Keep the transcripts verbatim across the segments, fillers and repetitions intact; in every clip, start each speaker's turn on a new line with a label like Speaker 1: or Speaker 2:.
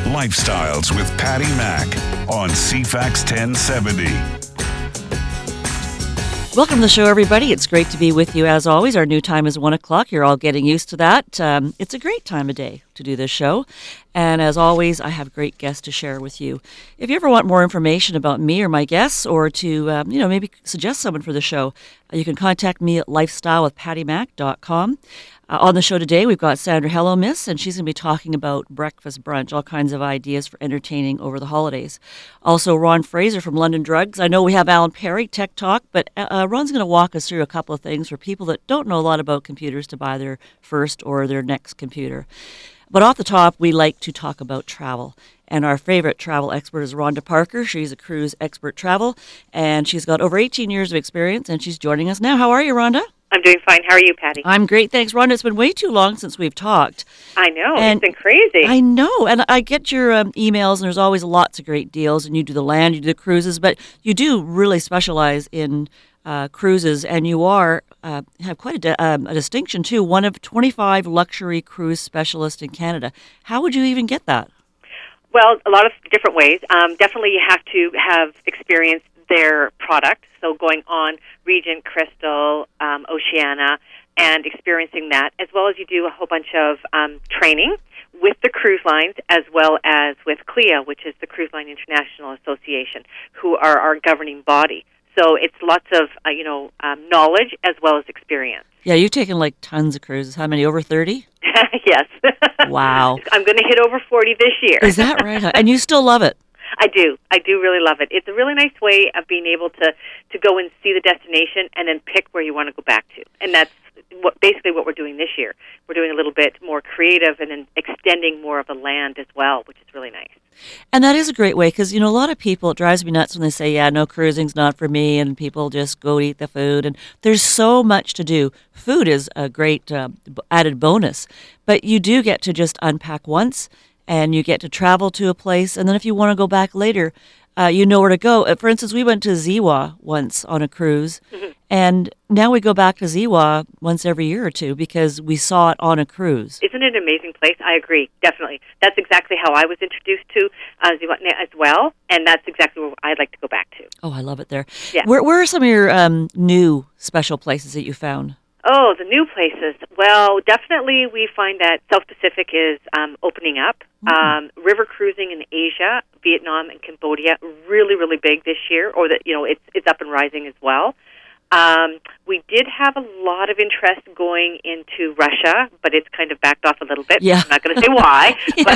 Speaker 1: Lifestyles with Patty Mack on C FAX ten seventy.
Speaker 2: Welcome to the show, everybody. It's great to be with you as always. Our new time is one o'clock. You're all getting used to that. Um, it's a great time of day to do this show. And as always, I have great guests to share with you. If you ever want more information about me or my guests, or to, um, you know, maybe suggest someone for the show, uh, you can contact me at lifestyle with patty mac dot com. Uh, on the show today, we've got Sandra Hello Miss, and she's going to be talking about breakfast brunch, all kinds of ideas for entertaining over the holidays. Also, Ron Fraser from London Drugs. I know we have Alan Perry, Tech Talk, but uh, Ron's going to walk us through a couple of things for people that don't know a lot about computers to buy their first or their next computer. But off the top, we like to talk about travel. And our favorite travel expert is Rhonda Parker. She's a cruise expert travel, and she's got over eighteen years of experience, and she's joining us now. How are you, Rhonda?
Speaker 3: I'm doing fine. How are you, Patty?
Speaker 2: I'm great, thanks. Rhonda, it's been way too long since we've talked.
Speaker 3: I know.
Speaker 2: And
Speaker 3: it's been crazy.
Speaker 2: I know. And I get your um, emails, and there's always lots of great deals, and you do the land, you do the cruises, but you do really specialize in uh, cruises, and you are uh, have quite a, di- um, a distinction, too, one of twenty-five luxury cruise specialists in Canada. How would you even get that?
Speaker 3: Well, a lot of different ways. Um, definitely you have to have experienced their product, so going on Regent, Crystal, um, Oceania, and experiencing that, as well as you do a whole bunch of um, training with the cruise lines, as well as with C L I A, which is the Cruise Line International Association, who are our governing body. So it's lots of, uh, you know, um, knowledge as well as experience.
Speaker 2: Yeah, you've taken like tons of cruises. How many, over thirty?
Speaker 3: Yes.
Speaker 2: Wow.
Speaker 3: I'm going to hit over forty this year.
Speaker 2: Is that right? And you still love it?
Speaker 3: I do. I do really love it. It's a really nice way of being able to, to go and see the destination and then pick where you want to go back to. And that's what basically what we're doing this year. We're doing a little bit more creative and then extending more of the land as well, which is really nice.
Speaker 2: And that is a great way because, you know, a lot of people, it drives me nuts when they say, yeah, no, cruising's not for me, and people just go eat the food. And there's so much to do. Food is a great uh, added bonus, but you do get to just unpack once, and you get to travel to a place, and then if you want to go back later, uh, you know where to go. Uh, for instance, we went to Ziwa once on a cruise, mm-hmm. and now we go back to Ziwa once every year or two because we saw it on a cruise.
Speaker 3: Isn't it an amazing place? I agree, definitely. That's exactly how I was introduced to uh, Ziwa as well, and that's exactly where I'd like to go back to.
Speaker 2: Oh, I love it there.
Speaker 3: Yeah.
Speaker 2: Where, where are some of your um, new special places that you found?
Speaker 3: Oh, the new places. Well, definitely we find that South Pacific is um, opening up. Mm-hmm. Um, river cruising in Asia, Vietnam, and Cambodia, really, really big this year, or that, you know, it's it's up and rising as well. Um, we did have a lot of interest going into Russia, but it's kind of backed off a little bit.
Speaker 2: Yeah.
Speaker 3: I'm not going to say why.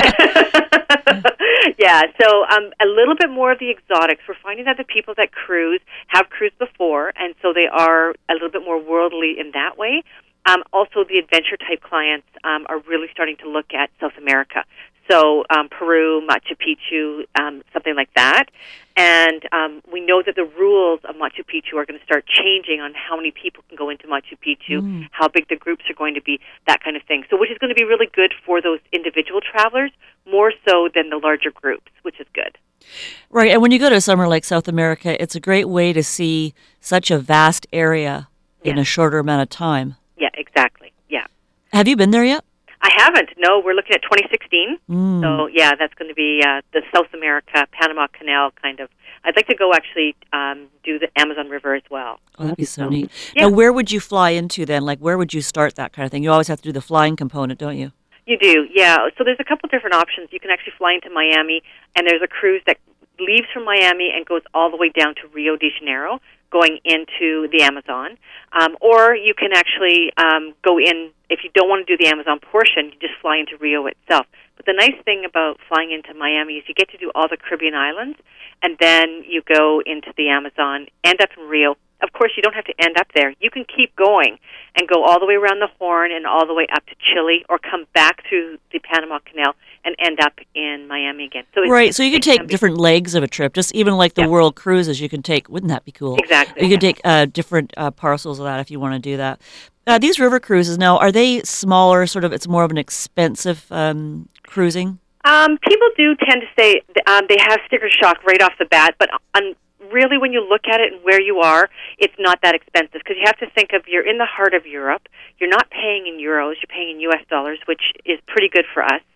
Speaker 3: But yeah, so um, a little bit more of the exotics. We're finding that the people that cruise have cruised before, and so they are a little bit more worldly in that way. Um, also, the adventure-type clients um, are really starting to look at South America. So um, Peru, Machu Picchu, um, something like that. And um, we know that the rules of Machu Picchu are going to start changing on how many people can go into Machu Picchu, mm. how big the groups are going to be, that kind of thing. So which is going to be really good for those individual travelers, more so than the larger groups, which is good.
Speaker 2: Right, and when you go to somewhere like South America, it's a great way to see such a vast area in
Speaker 3: yeah.
Speaker 2: a shorter amount of time.
Speaker 3: Yeah, exactly, yeah.
Speaker 2: Have you been there yet?
Speaker 3: I haven't. No, we're looking at twenty sixteen.
Speaker 2: Mm.
Speaker 3: So, yeah, that's going to be uh, the South America, Panama Canal kind of. I'd like to go actually um, do the Amazon River as well.
Speaker 2: Oh, that'd be so neat.
Speaker 3: Yeah.
Speaker 2: Now, where would you fly into then? Like, where would you start that kind of thing? You always have to do the flying component, don't you?
Speaker 3: You do, yeah. So there's a couple different options. You can actually fly into Miami, and there's a cruise that leaves from Miami and goes all the way down to Rio de Janeiro, going into the Amazon. Um, or you can actually um, go in, if you don't want to do the Amazon portion, you just fly into Rio itself. But the nice thing about flying into Miami is you get to do all the Caribbean islands, and then you go into the Amazon, end up in Rio. Of course, you don't have to end up there. You can keep going and go all the way around the Horn and all the way up to Chile, or come back through the Panama Canal and end up in Miami again. So it's,
Speaker 2: right, so you can take different legs of a trip, just even like the
Speaker 3: yeah.
Speaker 2: world cruises you can take. Wouldn't that be cool?
Speaker 3: Exactly.
Speaker 2: You can take uh, different uh, parcels of that if you want to do that. Uh, these river cruises now, are they smaller, sort of, it's more of an expensive um, cruising?
Speaker 3: Um, people do tend to say um, they have sticker shock right off the bat, but on, really when you look at it and where you are, it's not that expensive, because you have to think of, you're in the heart of Europe, you're not paying in euros, you're paying in U S dollars, which is pretty good for us.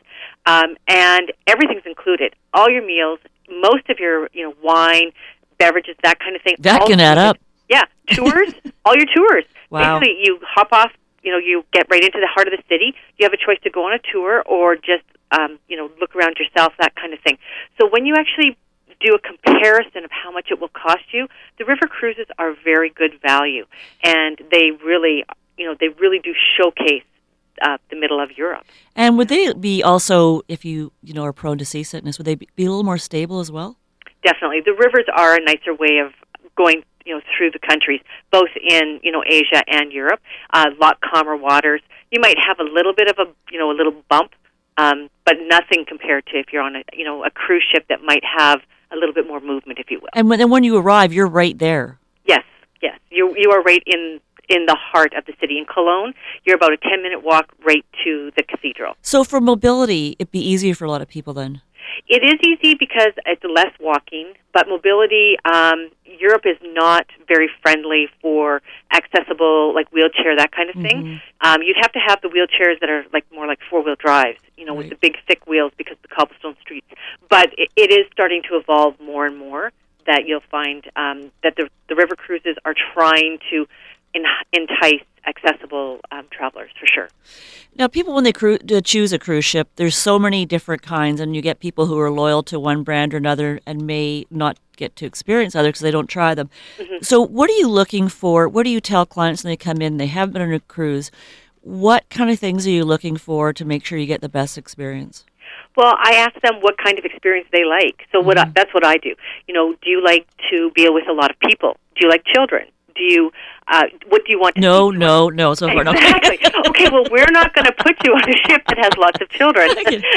Speaker 3: um, and everything's included. All your meals, most of your you know wine, beverages, that kind of thing.
Speaker 2: That
Speaker 3: all
Speaker 2: can add
Speaker 3: included.
Speaker 2: up.
Speaker 3: Yeah, tours, all your tours.
Speaker 2: Wow.
Speaker 3: Basically, you hop off, you know, you get right into the heart of the city. You have a choice to go on a tour or just, um, you know, look around yourself, that kind of thing. So when you actually do a comparison of how much it will cost you, the river cruises are very good value, and they really, you know, they really do showcase uh, the middle of Europe.
Speaker 2: And would they be also, if you, you know, are prone to seasickness, would they be a little more stable as well?
Speaker 3: Definitely. The rivers are a nicer way of going, you know, through the countries, both in, you know, Asia and Europe. A uh, lot calmer waters. You might have a little bit of a, you know, a little bump, um, but nothing compared to if you're on a, you know, a cruise ship that might have a little bit more movement, if you will.
Speaker 2: And when, and when you arrive, you're right there.
Speaker 3: Yes, yes. You you are right in in the heart of the city. In Cologne, you're about a ten-minute walk right to the cathedral.
Speaker 2: So for mobility, it'd be easier for a lot of people then?
Speaker 3: It is easy because it's less walking, but mobility, um, Europe is not very friendly for accessible, like wheelchair, that kind of thing. Mm-hmm. Um, you'd have to have the wheelchairs that are like more like four-wheel drives, you know, right. with the big, thick wheels because of the cobblestone streets. But it, it is starting to evolve more and more that you'll find um, that the, the river cruises are trying to en- entice accessible um, travelers, for sure.
Speaker 2: Now, people, when they cru- to choose a cruise ship, there's so many different kinds, and you get people who are loyal to one brand or another and may not get to experience others because they don't try them. Mm-hmm. So what are you looking for? What do you tell clients when they come in, they haven't been on a cruise? What kind of things are you looking for to make sure you get the best experience?
Speaker 3: Well, I ask them what kind of experience they like. So what mm-hmm. I, that's what I do. You know, do you like to be with a lot of people? Do you like children? Do you, uh, what do you want to
Speaker 2: No, see? no, no, so far,
Speaker 3: exactly.
Speaker 2: no.
Speaker 3: Okay, well, we're not going to put you on a ship that has lots of children.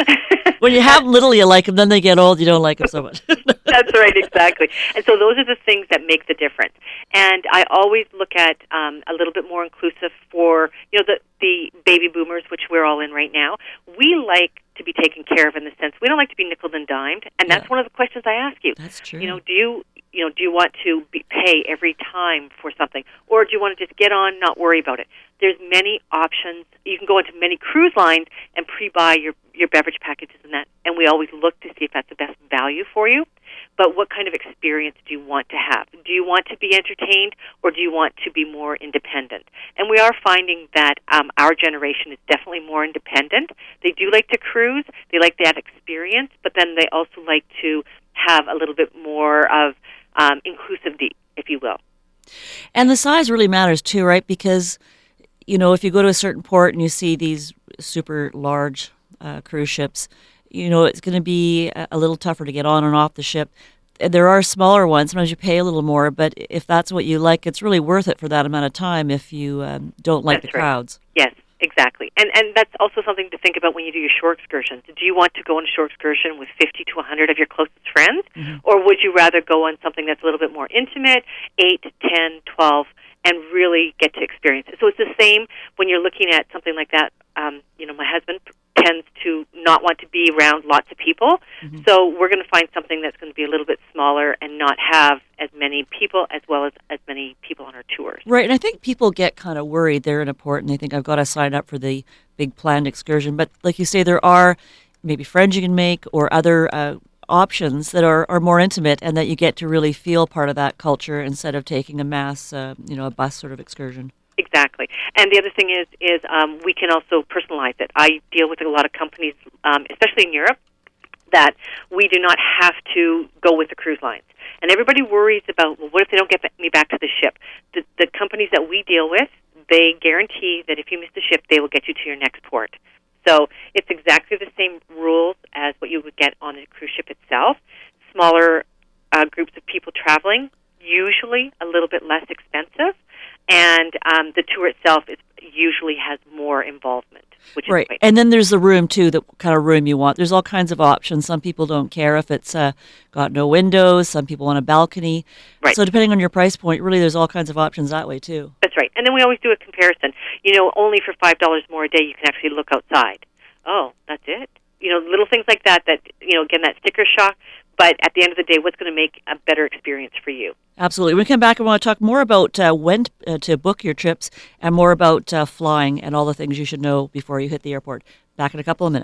Speaker 2: When you have little, you like them. Then they get old, you don't like them so much.
Speaker 3: That's right, exactly. And so those are the things that make the difference. And I always look at um, a little bit more inclusive for, you know, the, the baby boomers, which we're all in right now. We like to be taken care of in the sense we don't like to be nickel and dimed, and that's yeah. one of the questions I ask you.
Speaker 2: That's true.
Speaker 3: You know, do you you know do you want to be, pay every time for something, or do you want to just get on, not worry about it? There's many options. You can go into many cruise lines and pre-buy your your beverage packages and that, and we always look to see if that's the best value for you. But what kind of experience do you want to have? Do you want to be entertained, or do you want to be more independent? And we are finding that um, our generation is definitely more independent. They do like to cruise. They like that experience, but then they also like to have a little bit more of um, inclusivity, if you will.
Speaker 2: And the size really matters too, right? Because, you know, if you go to a certain port and you see these super large uh, cruise ships, you know, it's going to be a little tougher to get on and off the ship. There are smaller ones. Sometimes you pay a little more, but if that's what you like, it's really worth it for that amount of time if you um, don't like
Speaker 3: that's
Speaker 2: the
Speaker 3: right.
Speaker 2: crowds.
Speaker 3: Yes, exactly. And and that's also something to think about when you do your shore excursions. Do you want to go on a shore excursion with fifty to one hundred of your closest friends, mm-hmm. or would you rather go on something that's a little bit more intimate, eight, ten, twelve, and really get to experience it? So it's the same when you're looking at something like that. Um, you know, my husband tends to not want to be around lots of people, mm-hmm. so we're going to find something that's going to be a little bit smaller and not have as many people as well as as many people on our tours.
Speaker 2: Right, and I think people get kind of worried. They're in a port and they think, I've got to sign up for the big planned excursion. But like you say, there are maybe friends you can make or other uh, options that are, are more intimate and that you get to really feel part of that culture instead of taking a mass, uh, you know, a bus sort of excursion.
Speaker 3: Exactly. And the other thing is, is um, we can also personalize it. I deal with a lot of companies, um, especially in Europe, that we do not have to go with the cruise lines. And everybody worries about, well, what if they don't get me back to the ship? The, the companies that we deal with, they guarantee that if you miss the ship, they will get you to your next port. So it's exactly the same rules as what you would get on a cruise ship itself. Smaller uh, groups of people traveling, usually a little bit less expensive. And um, the tour itself is usually has more involvement, which is
Speaker 2: right.
Speaker 3: great.
Speaker 2: And then there's the room too, the kind of room you want. There's all kinds of options. Some people don't care if it's uh, got no windows. Some people want a balcony.
Speaker 3: Right.
Speaker 2: So depending on your price point, really, there's all kinds of options that way too.
Speaker 3: That's right. And then we always do a comparison. You know, only for five dollars more a day, you can actually look outside. Oh, that's it. You know, little things like that. That you know, again, that sticker shock. But at the end of the day, what's going to make a better experience for you?
Speaker 2: Absolutely. When we come back, I want to talk more about uh, when t- uh, to book your trips and more about uh, flying and all the things you should know before you hit the airport. Back in a couple of minutes.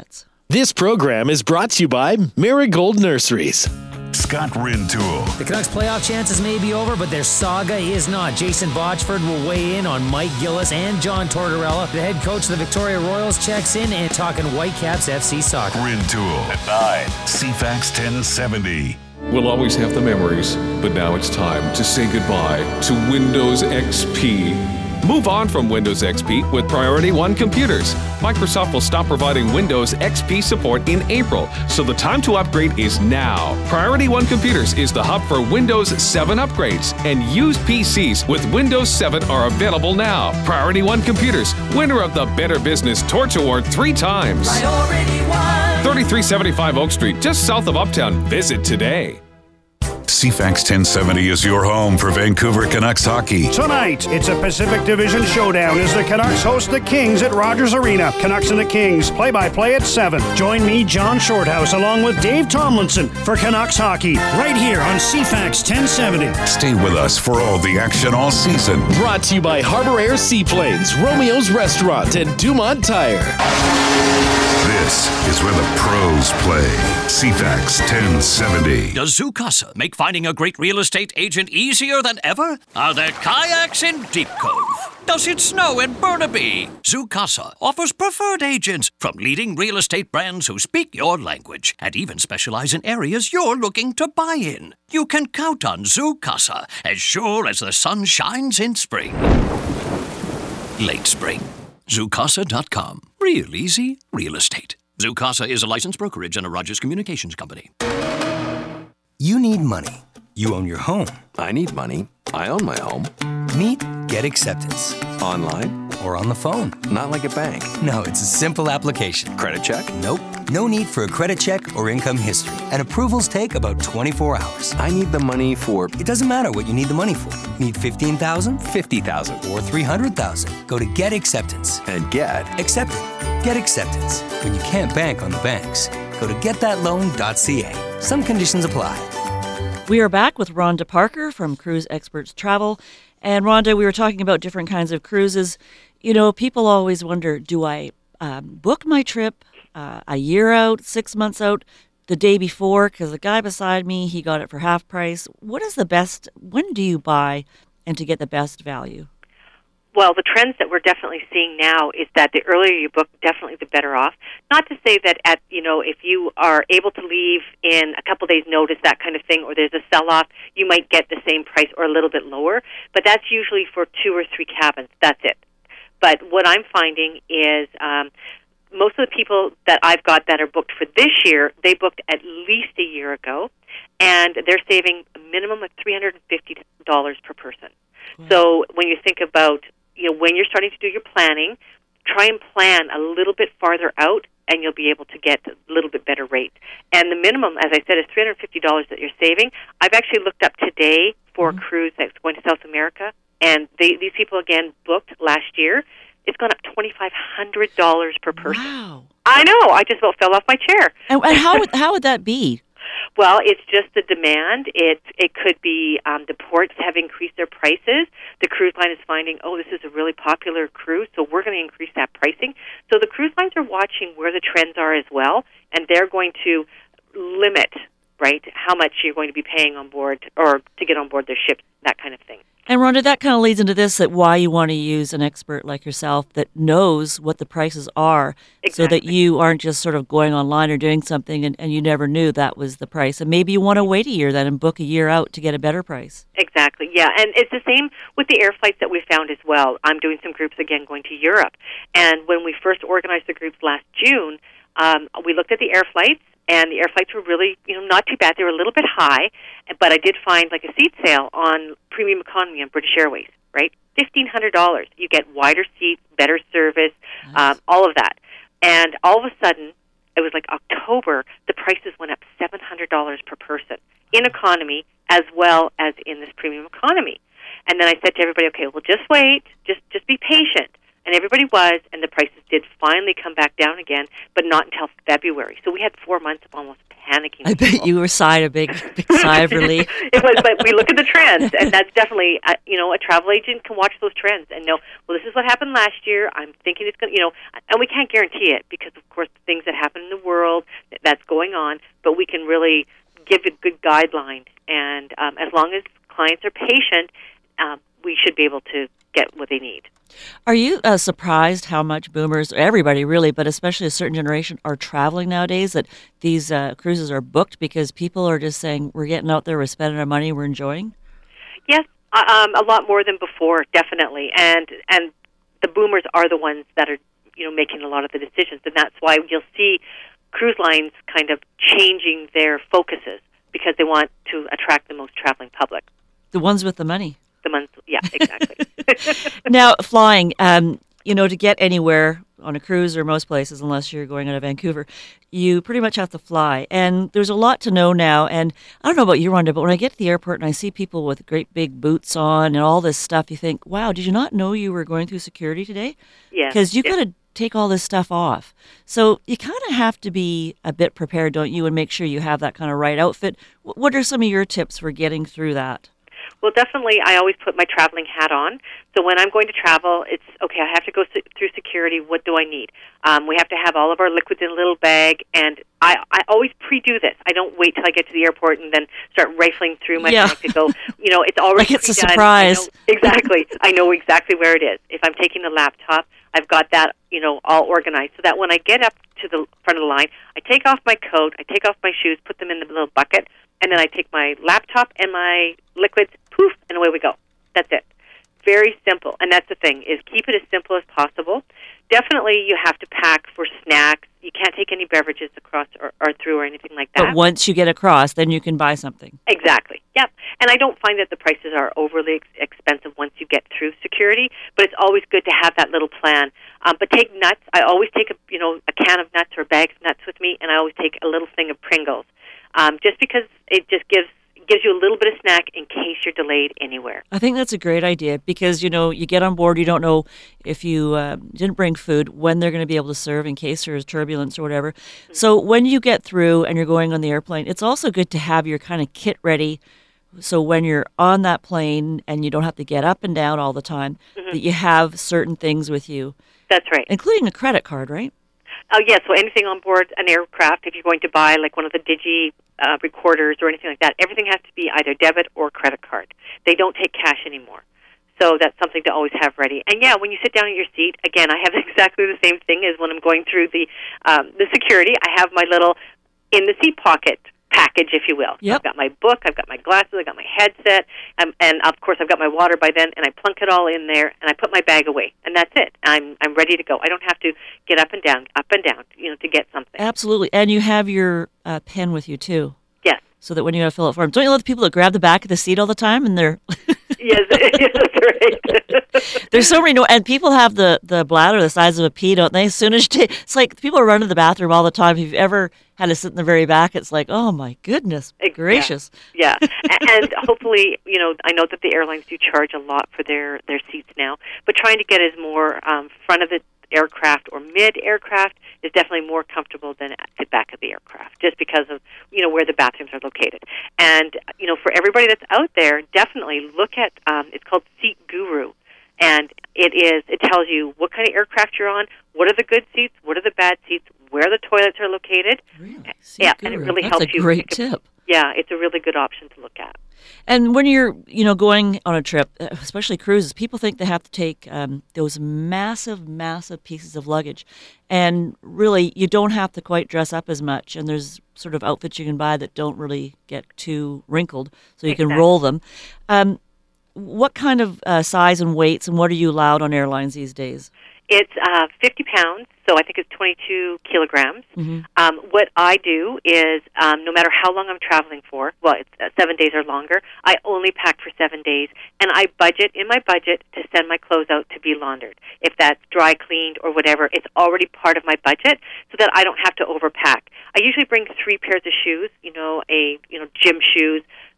Speaker 4: This program is brought to you by Marigold Nurseries.
Speaker 1: Scott Rintoul.
Speaker 5: The Canucks playoff chances may be over, but their saga is not. Jason Botchford will weigh in on Mike Gillis and John Tortorella. The head coach of the Victoria Royals checks in and talking Whitecaps F C soccer.
Speaker 1: Rintoul at nine. C FAX ten seventy.
Speaker 6: We'll always have the memories, but now it's time to say goodbye to Windows X P. Move on from Windows X P with Priority One Computers. Microsoft will stop providing Windows X P support in April, so the time to upgrade is now. Priority One Computers is the hub for Windows seven upgrades, and used P Cs with Windows seven are available now. Priority One Computers, winner of the Better Business Torch Award three times. Priority One. thirty-three seventy-five Oak Street, just south of Uptown. Visit today.
Speaker 1: C FAX ten seventy is your home for Vancouver Canucks hockey.
Speaker 7: Tonight, it's a Pacific Division showdown as the Canucks host the Kings at Rogers Arena. Canucks and the Kings, play-by-play at seven. Join me, John Shorthouse, along with Dave Tomlinson for Canucks hockey, right here on C FAX ten seventy.
Speaker 1: Stay with us for all the action all season.
Speaker 4: Brought to you by Harbor Air Seaplanes, Romeo's Restaurant, and Dumont Tire.
Speaker 1: This is where the pros play. C FAX ten seventy.
Speaker 8: Does Zoocasa make finding a great real estate agent easier than ever? Are there kayaks in Deep Cove? Does it snow in Burnaby? Zoocasa offers preferred agents from leading real estate brands who speak your language and even specialize in areas you're looking to buy in. You can count on Zoocasa as sure as the sun shines in spring. Late spring. Zoocasa dot com. Real easy real estate. Zoocasa is a licensed brokerage and a Rogers Communications company.
Speaker 9: You need money. You own your home.
Speaker 10: I need money. I own my home.
Speaker 9: Meet Get Acceptance.
Speaker 10: Online?
Speaker 9: Or on the phone.
Speaker 10: Not like a bank.
Speaker 9: No, it's a simple application.
Speaker 10: Credit check?
Speaker 9: Nope. No need for a credit check or income history. And approvals take about twenty-four hours.
Speaker 10: I need the money for...
Speaker 9: It doesn't matter what you need the money for. Need fifteen thousand dollars?
Speaker 10: fifty thousand dollars.
Speaker 9: Or three hundred thousand dollars. Go to Get Acceptance.
Speaker 10: And get...
Speaker 9: Accepted. Get Acceptance. When you can't bank on the banks, go to get that loan dot c a. Some conditions apply.
Speaker 2: We are back with Rhonda Parker from Cruise Experts Travel. And Rhonda, we were talking about different kinds of cruises. You know, people always wonder, do I um, book my trip uh, a year out, six months out, the day before? Because the guy beside me, he got it for half price. What is the best, when do you buy and to get the best value?
Speaker 3: Well, the trends that we're definitely seeing now is that the earlier you book, definitely the better off. Not to say that at, you know, if you are able to leave in a couple days' notice, that kind of thing, or there's a sell-off, you might get the same price or a little bit lower. But that's usually for two or three cabins. That's it. But what I'm finding is um, most of the people that I've got that are booked for this year, they booked at least a year ago, and they're saving a minimum of three hundred fifty dollars per person. Wow. So when you think about, you know, when you're starting to do your planning, try and plan a little bit farther out, and you'll be able to get a little bit better rate. And the minimum, as I said, is three hundred fifty dollars that you're saving. I've actually looked up today for mm-hmm. a cruise that's going to South America, and they, these people, again, booked last year. It's gone up twenty-five hundred dollars per person.
Speaker 2: Wow.
Speaker 3: I know. I just about fell off my chair.
Speaker 2: And, and how, would, how would that be?
Speaker 3: Well, it's just the demand. It it could be um, the ports have increased their prices. The cruise line is finding, oh, this is a really popular cruise, so we're going to increase that pricing. So the cruise lines are watching where the trends are as well, and they're going to limit, right, how much you're going to be paying on board or to get on board their ships, that kind of thing.
Speaker 2: And Rhonda, that kind of leads into this, that why you want to use an expert like yourself that knows what the prices are, exactly. so that you aren't just sort of going online or doing something and, and you never knew that was the price. And maybe you want to wait a year then and book a year out to get a better price.
Speaker 3: Exactly, yeah. And it's the same with the air flights that we found as well. I'm doing some groups again going to Europe. And when we first organized the groups last June, um, we looked at the air flights, and the air flights were really, you know, not too bad. They were a little bit high, but I did find like a seat sale on Premium Economy on British Airways, right? fifteen hundred dollars. You get wider seats, better service, nice. um, all of that. And all of a sudden, it was like October, the prices went up seven hundred dollars per person in economy as well as in this Premium Economy. And then I said to everybody, okay, well, just wait, just just be patient. And everybody was, and the prices did finally come back down again, but not until February. So we had four months of almost panicking.
Speaker 2: I bet you were sighed a big, big sigh of relief.
Speaker 3: It was, but we look at the trends, and that's definitely, uh, you know, a travel agent can watch those trends and know, well, this is what happened last year. I'm thinking it's going to, you know, and we can't guarantee it because, of course, the things that happen in the world, that's going on, but we can really give a good guideline. And um, as long as clients are patient, uh, we should be able to get what they need.
Speaker 2: Are you uh, surprised how much boomers, everybody really, but especially a certain generation, are traveling nowadays, that these uh, cruises are booked because people are just saying, we're getting out there, we're spending our money, we're enjoying?
Speaker 3: Yes, uh, um, a lot more than before, definitely. And and the boomers are the ones that are, you know, making a lot of the decisions. And that's why you'll see cruise lines kind of changing their focuses because they want to attract the most traveling public.
Speaker 2: The ones with the money.
Speaker 3: The ones, yeah, exactly.
Speaker 2: Now, flying, um, you know, to get anywhere on a cruise or most places, unless you're going out of Vancouver, you pretty much have to fly. And there's a lot to know now. And I don't know about you, Rhonda, but when I get to the airport and I see people with great big boots on and all this stuff, you think, wow, did you not know you were going through security today?
Speaker 3: Yeah.
Speaker 2: Because you
Speaker 3: yeah.
Speaker 2: got to take all this stuff off. So you kind of have to be a bit prepared, don't you, and make sure you have that kind of right outfit. What are some of your tips for getting through that?
Speaker 3: Well, definitely, I always put my traveling hat on. So when I'm going to travel, it's, okay, I have to go se- through security. What do I need? Um, we have to have all of our liquids in a little bag, and I, I always pre-do this. I don't wait till I get to the airport and then start rifling through my
Speaker 2: Yeah.
Speaker 3: bag to go, you know, it's already
Speaker 2: Like it's a
Speaker 3: pre-done.
Speaker 2: surprise.
Speaker 3: I know, exactly. I know exactly where it is. If I'm taking the laptop, I've got that, you know, all organized so that when I get up to the front of the line, I take off my coat, I take off my shoes, put them in the little bucket, and then I take my laptop and my liquids, poof, and away we go. That's it. Very simple. And that's the thing, is keep it as simple as possible. Definitely you have to pack for snacks. You can't take any beverages across or, or through or anything like that.
Speaker 2: But once you get across, then you can buy something.
Speaker 3: Exactly. Yep. And I don't find that the prices are overly ex- expensive once you get through security, but it's always good to have that little plan. Um, but take nuts. I always take a you know a can of nuts or a bag of nuts with me, and I always take a little thing of Pringles, um, just because it just gives gives you a little bit of snack in case you're delayed anywhere.
Speaker 2: I think that's a great idea because, you know, you get on board, you don't know if you uh, didn't bring food, when they're going to be able to serve in case there's turbulence or whatever. Mm-hmm. So when you get through and you're going on the airplane, it's also good to have your kind of kit ready. So when you're on that plane and you don't have to get up and down all the time, mm-hmm. that you have certain things with you.
Speaker 3: That's right.
Speaker 2: Including a credit card, right?
Speaker 3: Oh, yes. So anything on board an aircraft, if you're going to buy like one of the digi uh, recorders or anything like that, everything has to be either debit or credit card. They don't take cash anymore. So that's something to always have ready. And yeah, when you sit down at your seat, again, I have exactly the same thing as when I'm going through the um, the security. I have my little in the seat pocket package, if you will.
Speaker 2: Yep.
Speaker 3: I've got my book, I've got my glasses, I've got my headset, um, and of course I've got my water by then, and I plunk it all in there, and I put my bag away, and that's it. I'm I'm ready to go. I don't have to get up and down, up and down, you know, to get something.
Speaker 2: Absolutely. And you have your uh, pen with you, too.
Speaker 3: Yes.
Speaker 2: So that when you have to fill out forms. Don't you love the people that grab the back of the seat all the time, and they're...
Speaker 3: Yes, that's right.
Speaker 2: There's so many, no, and people have the, the bladder the size of a pea, don't they? As soon as you, it's like people run to the bathroom all the time. If you've ever had to sit in the very back, it's like, oh my goodness gracious.
Speaker 3: Yeah, yeah. And hopefully, you know, I know that the airlines do charge a lot for their, their seats now, but trying to get as more um, front of the aircraft or mid-aircraft is definitely more comfortable than at the back of the aircraft, just because of, you know, where the bathrooms are located. And, you know, for everybody that's out there, definitely look at, um, it's called Seat Guru. And it is, it tells you what kind of aircraft you're on, what are the good seats, what are the bad seats, where the toilets are located.
Speaker 2: Really?
Speaker 3: Yeah,
Speaker 2: Guru.
Speaker 3: and it really
Speaker 2: That's
Speaker 3: helps
Speaker 2: a
Speaker 3: you.
Speaker 2: great tip.
Speaker 3: Yeah, it's a really good option to look at.
Speaker 2: And when you're, you know, going on a trip, especially cruises, people think they have to take um, those massive, massive pieces of luggage. And really, you don't have to quite dress up as much. And there's sort of outfits you can buy that don't really get too wrinkled, so you
Speaker 3: Exactly.
Speaker 2: can roll them. Um, what kind of uh, size and weights, and what are you allowed on airlines these days?
Speaker 3: It's uh, fifty pounds, so I think it's twenty-two kilograms.
Speaker 2: Mm-hmm.
Speaker 3: Um, what I do is, um, no matter how long I'm traveling for, well, it's uh, seven days or longer, I only pack for seven days, and I budget in my budget to send my clothes out to be laundered. If that's dry cleaned or whatever, it's already part of my budget, so that I don't have to overpack. I usually bring three pairs of shoes, you know, a you know gym shoes,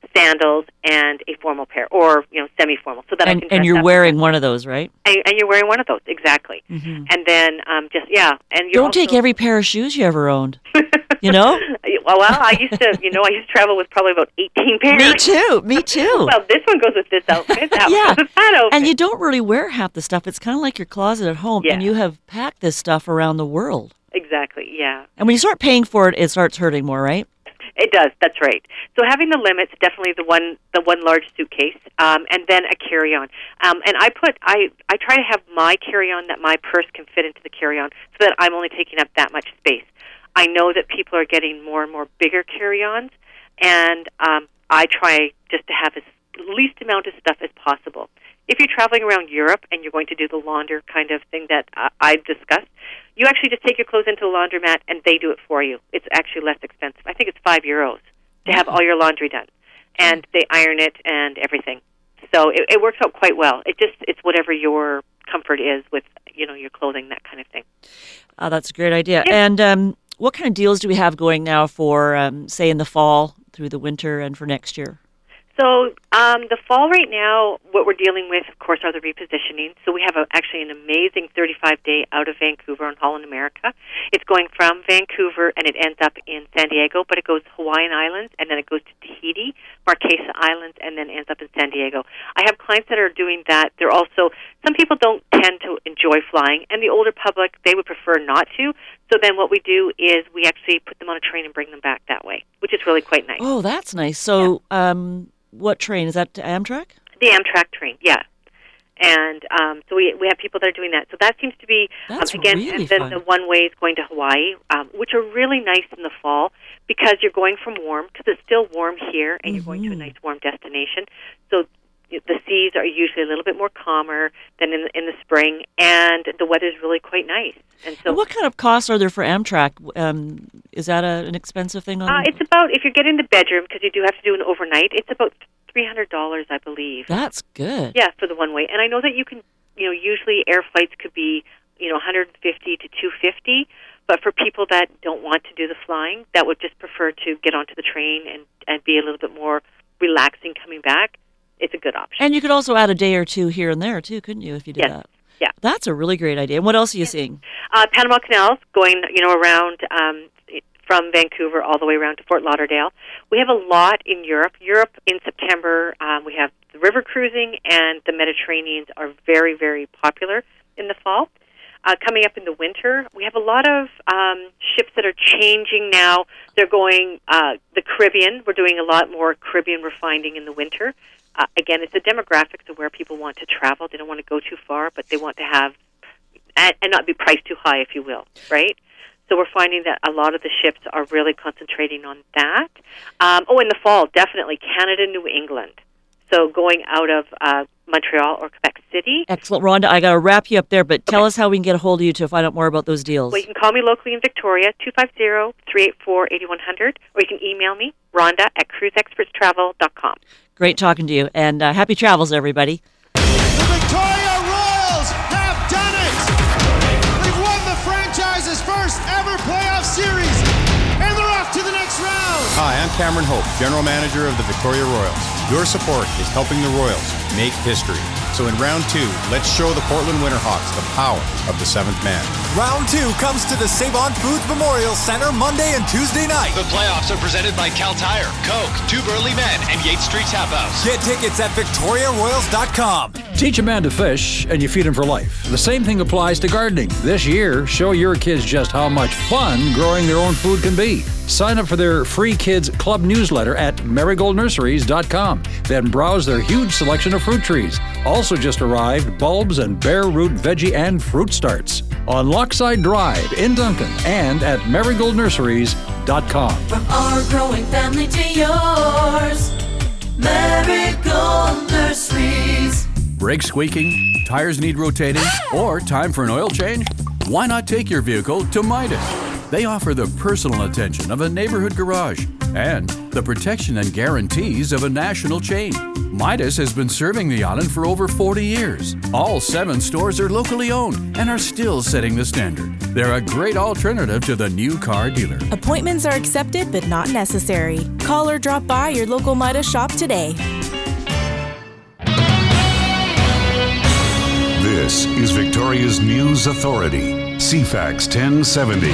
Speaker 3: sandals, and a formal pair, or you know, semi-formal, so that
Speaker 2: and,
Speaker 3: I can.
Speaker 2: And
Speaker 3: dress
Speaker 2: you're
Speaker 3: up.
Speaker 2: wearing one of those, right?
Speaker 3: And, and you're wearing one of those, exactly.
Speaker 2: Mm-hmm.
Speaker 3: And then um, just yeah, and you
Speaker 2: don't
Speaker 3: also,
Speaker 2: take every pair of shoes you ever owned. You know?
Speaker 3: Well, well, I used to, you know, I used to travel with probably about eighteen pairs.
Speaker 2: Me too. Me too.
Speaker 3: Well, this one goes with this outfit. That
Speaker 2: yeah.
Speaker 3: one goes with that outfit.
Speaker 2: And you don't really wear half the stuff. It's kind of like your closet at home,
Speaker 3: Yeah.
Speaker 2: and you have packed this stuff around the world.
Speaker 3: Exactly. Yeah.
Speaker 2: And when you start paying for it, it starts hurting more, right?
Speaker 3: It does. That's right. So having the limits, definitely the one, the one large suitcase, um, and then a carry-on. Um, and I put, I, I try to have my carry-on that my purse can fit into the carry-on, so that I'm only taking up that much space. I know that people are getting more and more bigger carry-ons, and um, I try just to have as least amount of stuff as possible. If you're traveling around Europe and you're going to do the launder kind of thing that uh, I've discussed, you actually just take your clothes into the laundromat and they do it for you. It's actually less expensive. I think it's five euros to have all your laundry done, and they iron it and everything. So it, it works out quite well. It just it's whatever your comfort is with, you know, your clothing, that kind of thing.
Speaker 2: Oh, that's a great idea.
Speaker 3: Yeah.
Speaker 2: And um, what kind of deals do we have going now for, um, say, in the fall, through the winter, and for next year?
Speaker 3: So um, the fall right now, what we're dealing with, of course, are the repositioning. So we have a, actually an amazing thirty-five day out of Vancouver on Holland America. It's going from Vancouver and it ends up in San Diego, but it goes Hawaiian Islands and then it goes to Tahiti, Marquesa Islands, and then ends up in San Diego. I have clients that are doing that. They're also, some people don't tend to enjoy flying, and the older public, they would prefer not to. So then what we do is we actually put them on a train and bring them back that way, which is really quite nice.
Speaker 2: Oh, that's nice. So um, what train? Is that Amtrak?
Speaker 3: The Amtrak train, yeah. And um, so we we have people that are doing that. So that seems to be, um,
Speaker 2: That's
Speaker 3: again,
Speaker 2: really
Speaker 3: and then
Speaker 2: fun.
Speaker 3: the one way is going to Hawaii, um, which are really nice in the fall because you're going from warm, because it's still warm here, and you're going to a nice warm destination. So the seas are usually a little bit more calmer than in, in the spring, and the weather's really quite nice. And so,
Speaker 2: And what kind of costs are there for Amtrak? Um, is that a, an expensive thing? On
Speaker 3: uh, it's about, if you're getting the bedroom, because you do have to do an overnight, it's about three hundred dollars, I believe.
Speaker 2: That's good.
Speaker 3: Yeah, for the one way. And I know that you can, you know, usually air flights could be, you know, one hundred fifty to two hundred fifty, but for people that don't want to do the flying, that would just prefer to get onto the train and, and be a little bit more relaxing coming back, it's a good option.
Speaker 2: And you could also add a day or two here and there, too, couldn't you, if you did
Speaker 3: Yes.
Speaker 2: that?
Speaker 3: Yeah.
Speaker 2: That's a really great idea. And what else are you seeing?
Speaker 3: Uh, Panama Canals, going, you know, around um, from Vancouver all the way around to Fort Lauderdale. We have a lot in Europe. Europe in September, um, we have the river cruising, and the Mediterraneans are very, very popular in the fall. Uh, coming up in the winter, we have a lot of um, ships that are changing now. They're going uh, the Caribbean. We're doing a lot more Caribbean refining in the winter. Uh, again, it's the demographics of where people want to travel. They don't want to go too far, but they want to have, and, and not be priced too high, if you will, right? So we're finding that a lot of the ships are really concentrating on that. Um, oh, in the fall, definitely Canada, New England. So going out of uh, Montreal or Quebec City.
Speaker 2: Excellent. Rhonda, I got to wrap you up there, but tell us how we can get a hold of you to find out more about those deals.
Speaker 3: Well, you can call me locally in Victoria, two five zero, three eight four, eight one zero zero, or you can email me, Rhonda at cruise experts travel dot com.
Speaker 2: Great talking to you, and uh, happy travels, everybody.
Speaker 11: The Victoria Royals have done it! They've won the franchise's first ever playoff series, and they're off to the next round!
Speaker 12: Hi, I'm Cameron Hope, General Manager of the Victoria Royals. Your support is helping the Royals make history. So in round two, let's show the Portland Winterhawks the power of the seventh man.
Speaker 13: Round two comes to the Save-On Foods Memorial Center Monday and Tuesday night.
Speaker 14: The playoffs are presented by Cal Tire, Coke, Two Burley Men, and Yates Street Tap House.
Speaker 13: Get tickets at victoria royals dot com.
Speaker 15: Teach a man to fish, and you feed him for life. The same thing applies to gardening. This year, show your kids just how much fun growing their own food can be. Sign up for their free Kids Club newsletter at marigold nurseries dot com. Then browse their huge selection of fruit trees. Also just arrived bulbs and bare root veggie and fruit starts on Lochside Drive in Duncan and at marigold nurseries dot com.
Speaker 16: From our growing family to yours, Marigold Nurseries.
Speaker 17: Brakes squeaking, tires need rotating, or time for an oil change?
Speaker 15: Why not take your vehicle to Midas? They offer the personal attention of a neighborhood garage and the protection and guarantees of a national chain. Midas has been serving the island for over forty years. All seven stores are locally owned and are still setting the standard. They're a great alternative to the new car dealer.
Speaker 17: Appointments are accepted but not necessary. Call or drop by your local Midas shop today.
Speaker 1: This is Victoria's News Authority, C FAX ten seventy.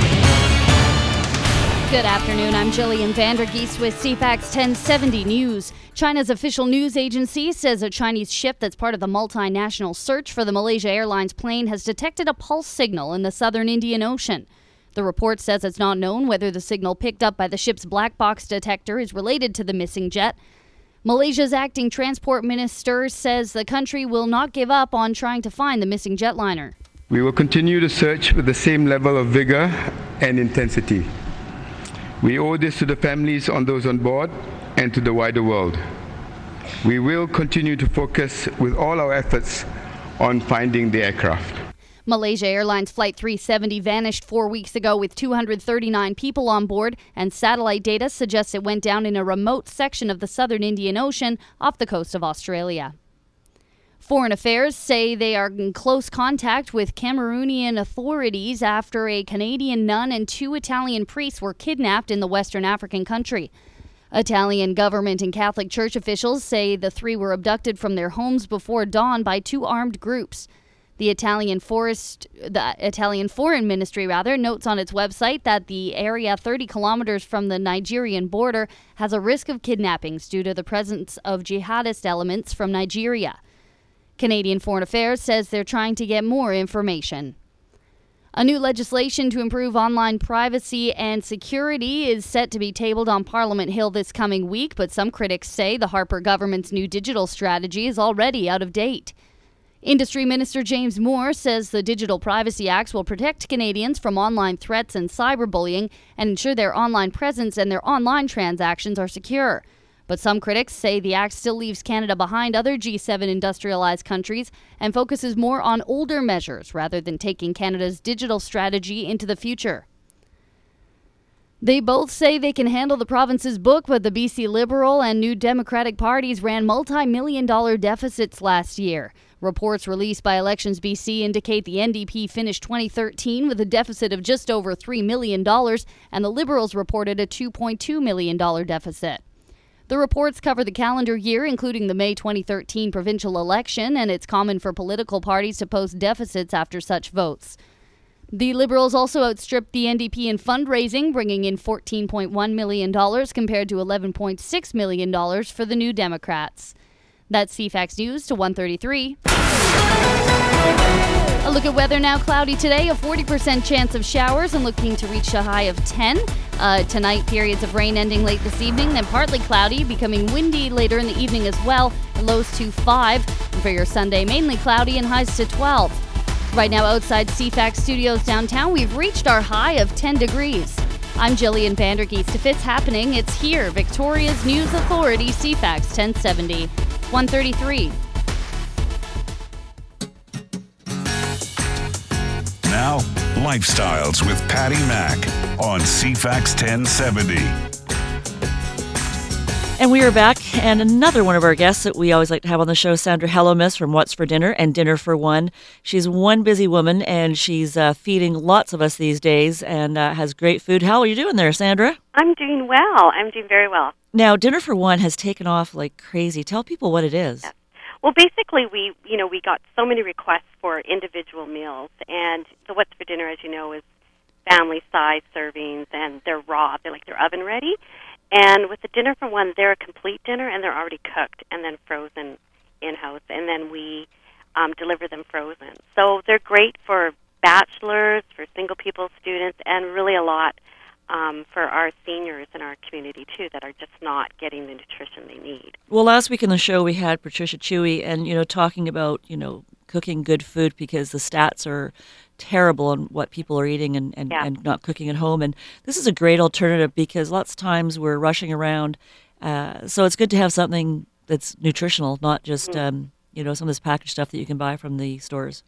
Speaker 18: Good afternoon, I'm Jillian Vandergeest with C FAX ten seventy News. China's official news agency says a Chinese ship that's part of the multinational search for the Malaysia Airlines plane has detected a pulse signal in the southern Indian Ocean. The report says it's not known whether the signal picked up by the ship's black box detector is related to the missing jet. Malaysia's acting transport minister says the country will not give up on trying to find the missing jetliner.
Speaker 19: We will continue the search with the same level of vigor and intensity. We owe this to the families on those on board and to the wider world. We will continue to focus with all our efforts on finding the aircraft.
Speaker 18: Malaysia Airlines Flight three seventy vanished four weeks ago with two hundred thirty-nine people on board, and satellite data suggests it went down in a remote section of the southern Indian Ocean off the coast of Australia. Foreign Affairs say they are in close contact with Cameroonian authorities after a Canadian nun and two Italian priests were kidnapped in the Western African country. Italian government and Catholic Church officials say the three were abducted from their homes before dawn by two armed groups. The Italian Forest, the Italian Foreign Ministry rather, notes on its website that the area thirty kilometers from the Nigerian border has a risk of kidnappings due to the presence of jihadist elements from Nigeria. Canadian Foreign Affairs says they're trying to get more information. A new legislation to improve online privacy and security is set to be tabled on Parliament Hill this coming week, but some critics say the Harper government's new digital strategy is already out of date. Industry Minister James Moore says the Digital Privacy Act will protect Canadians from online threats and cyberbullying and ensure their online presence and their online transactions are secure. But some critics say the act still leaves Canada behind other G seven industrialized countries and focuses more on older measures rather than taking Canada's digital strategy into the future. They both say they can handle the province's book, but the B C Liberal and New Democratic parties ran multi-million dollar deficits last year. Reports released by Elections B C indicate the N D P finished twenty thirteen with a deficit of just over three million dollars, and the Liberals reported a two point two million dollars deficit. The reports cover the calendar year, including the May twenty thirteen provincial election, and it's common for political parties to post deficits after such votes. The Liberals also outstripped the N D P in fundraising, bringing in fourteen point one million dollars compared to eleven point six million dollars for the New Democrats. That's C FAX News to one thirty-three. A look at weather now. Cloudy today, a forty percent chance of showers and looking to reach a high of ten. Uh, tonight, periods of rain ending late this evening, then partly cloudy, becoming windy later in the evening as well. Lows to five. And for your Sunday, mainly cloudy and highs to twelve. Right now outside C FAX Studios downtown, we've reached our high of ten degrees. I'm Jillian Vandergeest. If it's happening, it's here. Victoria's News Authority, C FAX ten seventy. one thirty-three.
Speaker 1: Now, Lifestyles with Patty Mack on C FAX ten seventy.
Speaker 2: And we are back, and another one of our guests that we always like to have on the show, Sandra Hellomis from What's for Dinner and Dinner for One. She's one busy woman, and she's uh, feeding lots of us these days and uh, has great food. How are you doing there, Sandra?
Speaker 20: I'm doing well. I'm doing very well.
Speaker 2: Now, Dinner for One has taken off like crazy. Tell people what it is.
Speaker 20: Yes. Well, basically, we you know we got so many requests for individual meals, and the What's for Dinner, as you know, is family-size servings, and they're raw. They're like they're oven-ready. And with the Dinner for One, they're a complete dinner, and they're already cooked and then frozen in-house, and then we um, deliver them frozen. So they're great for bachelors, for single people, students, and really a lot um, for our seniors in our community, too, that are just not getting the nutrition they need.
Speaker 2: Well, last week on the show, we had Patricia Chewy, and, you know, talking about, you know, cooking good food because the stats are terrible on what people are eating and, and,
Speaker 20: Yeah.
Speaker 2: and not cooking at home. And this is a great alternative because lots of times we're rushing around. Uh, so it's good to have something that's nutritional, not just,
Speaker 20: Mm.
Speaker 2: um, you know, some of this packaged stuff that you can buy from the stores.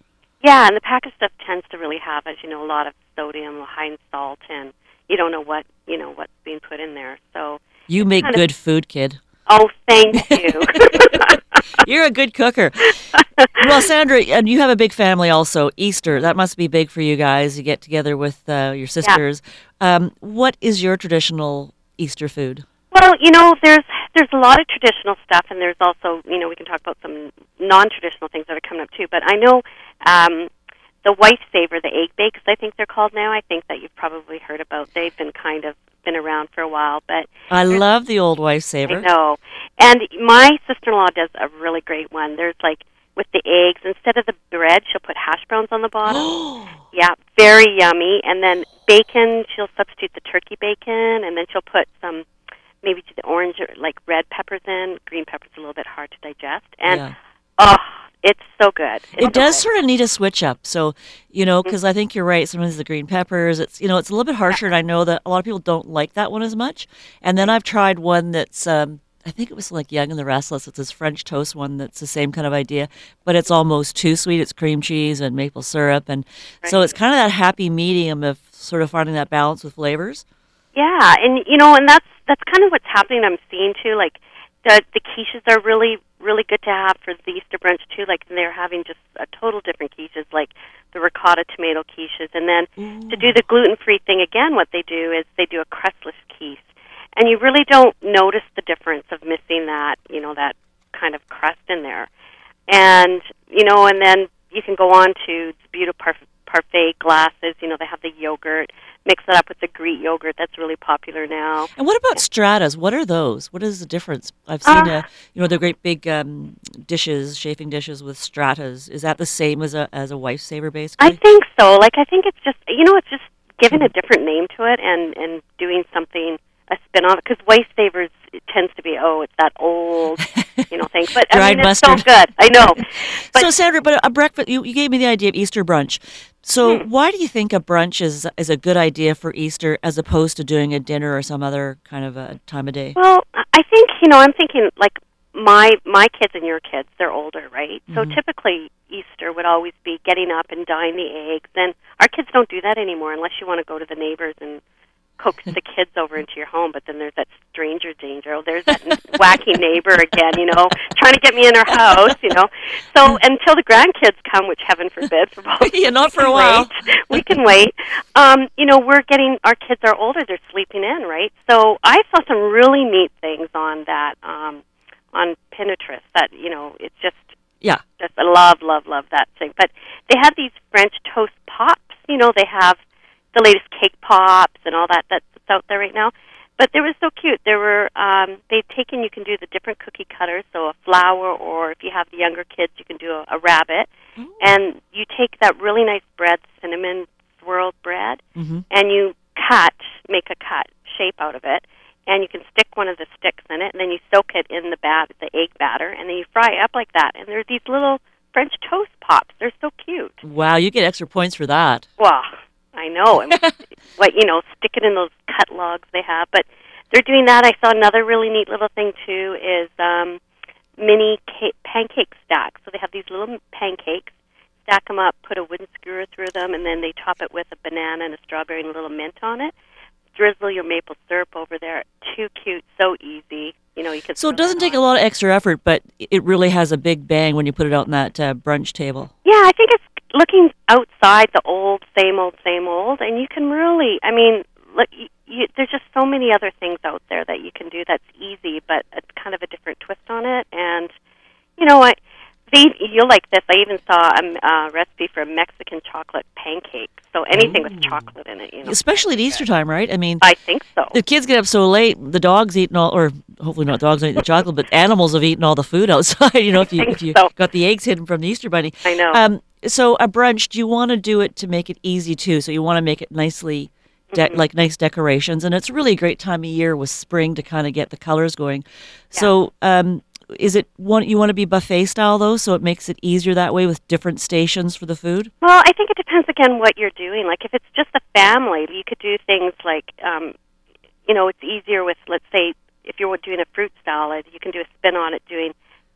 Speaker 20: Yeah, and the packaged stuff tends to really have, as you know, a lot of sodium, high in salt, and you don't know what you know what's being put in there. So
Speaker 2: you make
Speaker 20: kind
Speaker 2: good
Speaker 20: of,
Speaker 2: food, kid.
Speaker 20: Oh, thank you.
Speaker 2: You're a good cooker. Well, Sandra, and you have a big family also. Easter, that must be big for you guys. You get together with uh, your sisters. Yeah. Um, what is your traditional Easter food?
Speaker 20: Well, you know, there's there's a lot of traditional stuff, and there's also, you know, we can talk about some non-traditional things that are coming up too. But I know um, the wife saver, the egg bakes, I think they're called now. I think that you've probably heard about. They've been kind of been around for a while, but
Speaker 2: I love the old wife saver.
Speaker 20: I know, and my sister-in-law does a really great one. There's like with the eggs, instead of the bread, she'll put hash browns on the bottom. Yeah, very yummy. And then bacon, she'll substitute the turkey bacon, and then she'll put some maybe to the orange or like red peppers in. Green peppers are a little bit hard to digest, and
Speaker 2: yeah.
Speaker 20: oh, it's so good. It's
Speaker 2: it
Speaker 20: so
Speaker 2: does
Speaker 20: good.
Speaker 2: sort of need a switch up. So, you know, because I think you're right. Sometimes the green peppers, it's, you know, it's a little bit harsher, and I know that a lot of people don't like that one as much. And then I've tried one that's, um, I think it was like Young and the Restless. It's this French toast one that's the same kind of idea, but it's almost too sweet. It's cream cheese and maple syrup. And right. so it's kind of that happy medium of sort of finding that balance with flavors.
Speaker 20: Yeah, and, you know, and that's that's kind of what's happening. I'm seeing, too, like, the the quiches are really, really good to have for the Easter brunch, too. Like, they're having just a total different quiches, like the ricotta tomato quiches. And then Ooh. to do the gluten-free thing, again, what they do is they do a crustless quiche. And you really don't notice the difference of missing that, you know, that kind of crust in there. And, you know, and then you can go on to beautiful parfait, parfait glasses. You know, they have the yogurt. Mix that up with the Greek yogurt. That's really popular now.
Speaker 2: And what about stratas? What are those? What is the difference? I've seen, uh, a, you know, the great big um, dishes, chafing dishes with stratas. Is that the same as a as a wife saver, basically?
Speaker 20: I think so. Like, I think it's just, you know, it's just giving a different name to it and, and doing something, a spin on it. Because wife savers, it tends to be, oh, it's that old, you know, thing. But I mean, it's
Speaker 2: mustard.
Speaker 20: so good. I know. But,
Speaker 2: so, Sandra, but a breakfast, you, you gave me the idea of Easter brunch. So hmm. why do you think a brunch is is a good idea for Easter as opposed to doing a dinner or some other kind of a time of day?
Speaker 20: Well, I think, you know, I'm thinking like my my kids and your kids, they're older, right? Mm-hmm. So typically Easter would always be getting up and dyeing the eggs. And our kids don't do that anymore unless you want to go to the neighbors and coax the kids over into your home, but then there's that stranger danger. Oh, there's that wacky neighbor again, you know, trying to get me in her house, you know. So until the grandkids come, which heaven forbid, for both,
Speaker 2: yeah, not for a while.
Speaker 20: Wait. We can wait. Um, you know, we're getting, our kids are older, they're sleeping in, right? So I saw some really neat things on that, um, on Pinterest that, you know, it's just,
Speaker 2: yeah,
Speaker 20: just I love, love, love that thing. But they have these French toast pops, you know, they have the latest cake pops and all that that's out there right now. But they were so cute. There were, um, they'd taken, you can do the different cookie cutters, so a flower, or if you have the younger kids, you can do a, a rabbit. Ooh. And you take that really nice bread, cinnamon swirled bread, mm-hmm. and you cut, make a cut shape out of it, and you can stick one of the sticks in it, and then you soak it in the bat, the egg batter, and then you fry it up like that. And there's these little French toast pops. They're so cute.
Speaker 2: Wow, you get extra points for that.
Speaker 20: Wow. I know. And, like, you know, stick it in those cut logs they have. But they're doing that. I saw another really neat little thing, too, is um, mini cake, pancake stacks. So they have these little pancakes, stack them up, put a wooden skewer through them, and then they top it with a banana and a strawberry and a little mint on it. Drizzle your maple syrup over there. Too cute, so easy. You know, you can.
Speaker 2: So it doesn't take a lot of extra effort, but it really has a big bang when you put it out on that uh, brunch table.
Speaker 20: Yeah, I think it's looking outside the old, same old, same old, and you can really, I mean, look, you, you, there's just so many other things out there that you can do that's easy, but it's kind of a different twist on it. And, you know, I, they, you'll like this. I even saw a uh, recipe for a Mexican chocolate pancake. So anything Ooh. with chocolate in it, you know.
Speaker 2: Especially at Easter time, right? I mean,
Speaker 20: I think so.
Speaker 2: The kids get up so late, the dog's eating all, or hopefully not dogs eating the chocolate, but animals have eaten all the food outside, you know, if you, if you so. got the eggs hidden from the Easter bunny.
Speaker 20: I know.
Speaker 2: Um, So a brunch, do you want to do it to make it easy too? So you want to make it nicely, de- mm-hmm. like nice decorations, and it's really a great time of year with spring to kind of get the colors going. Yeah. So um, is it one you want to be buffet style though, so it makes it easier that way with different stations for the food?
Speaker 20: Well, I think it depends again what you're doing. Like if it's just a family, you could do things like, um, you know, it's easier with, let's say, if you're doing a fruit salad, you can do a spin on it doing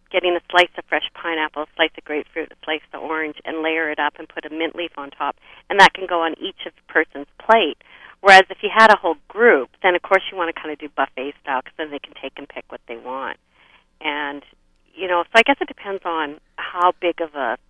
Speaker 20: getting a slice of fresh pineapple, a slice of grapefruit, a slice of orange, and layer it up and put a mint leaf on top, and that can go on each of the person's plate. Whereas if you had a whole group, then of course you want to kind of do buffet style, because then they can take and pick what they want. And, you know, so I guess it depends on how big of a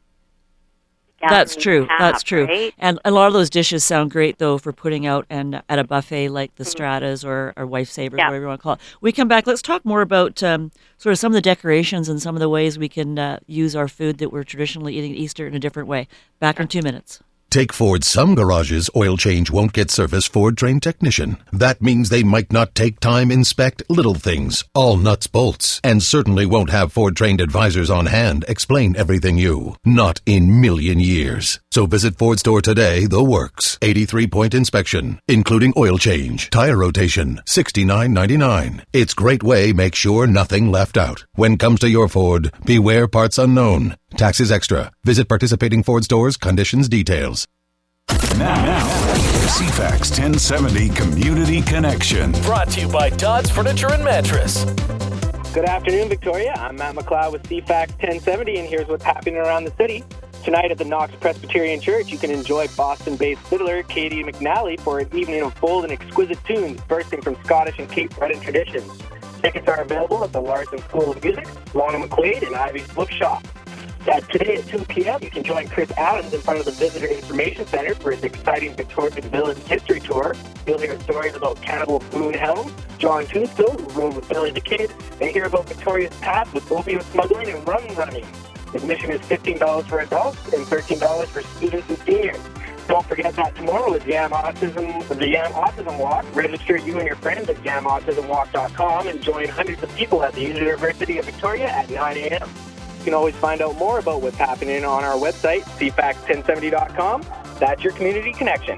Speaker 2: That's true.
Speaker 20: Have,
Speaker 2: That's true.
Speaker 20: Right?
Speaker 2: And a lot of those dishes sound great, though, for putting out and at a buffet like the Stratas or, or Wife Savers,
Speaker 20: Yeah.
Speaker 2: whatever you want to call it. We come back. Let's talk more about um, sort of some of the decorations and some of the ways we can uh, use our food that we're traditionally eating at Easter in a different way. Back in two minutes.
Speaker 21: Take Ford. Some garages, oil change won't get service Ford-trained technician. That means they might not take time inspect little things, all nuts, bolts, and certainly won't have Ford-trained advisors on hand explain everything you. Not in million years. So visit Ford store today, the works. eighty-three point inspection, including oil change, tire rotation, sixty-nine ninety-nine. It's great way make sure nothing left out. When comes to your Ford, beware parts unknown. Taxes extra. Visit participating Ford stores, conditions, details.
Speaker 1: Now, now, C FAX ten seventy Community Connection.
Speaker 4: Brought to you by Dodd's Furniture and Mattress.
Speaker 22: Good afternoon, Victoria. I'm Matt McLeod with C FAX ten seventy, and here's what's happening around the city. Tonight at the Knox Presbyterian Church, you can enjoy Boston-based fiddler Katie McNally for an evening of bold and exquisite tunes bursting from Scottish and Cape Breton traditions. Tickets are available at the Larson School of Music, Long and McQuaid, and Ivy's Bookshop. Uh, today at two p.m., you can join Chris Adams in front of the Visitor Information Center for his exciting Victorian Village history tour. You'll hear stories about Cannibal Boone Helm, John Tombstone, who rode with Billy the Kid, and hear about Victoria's past with opium smuggling and rum running. Admission is fifteen dollars for adults and thirteen dollars for students and seniors. Don't forget that tomorrow is Yam Autism, the Yam Autism Walk. Register you and your friends at yam autism walk dot com and join hundreds of people at the University of Victoria at nine a.m. You can always find out more about what's happening on our website, c fax ten seventy dot com. That's your community connection.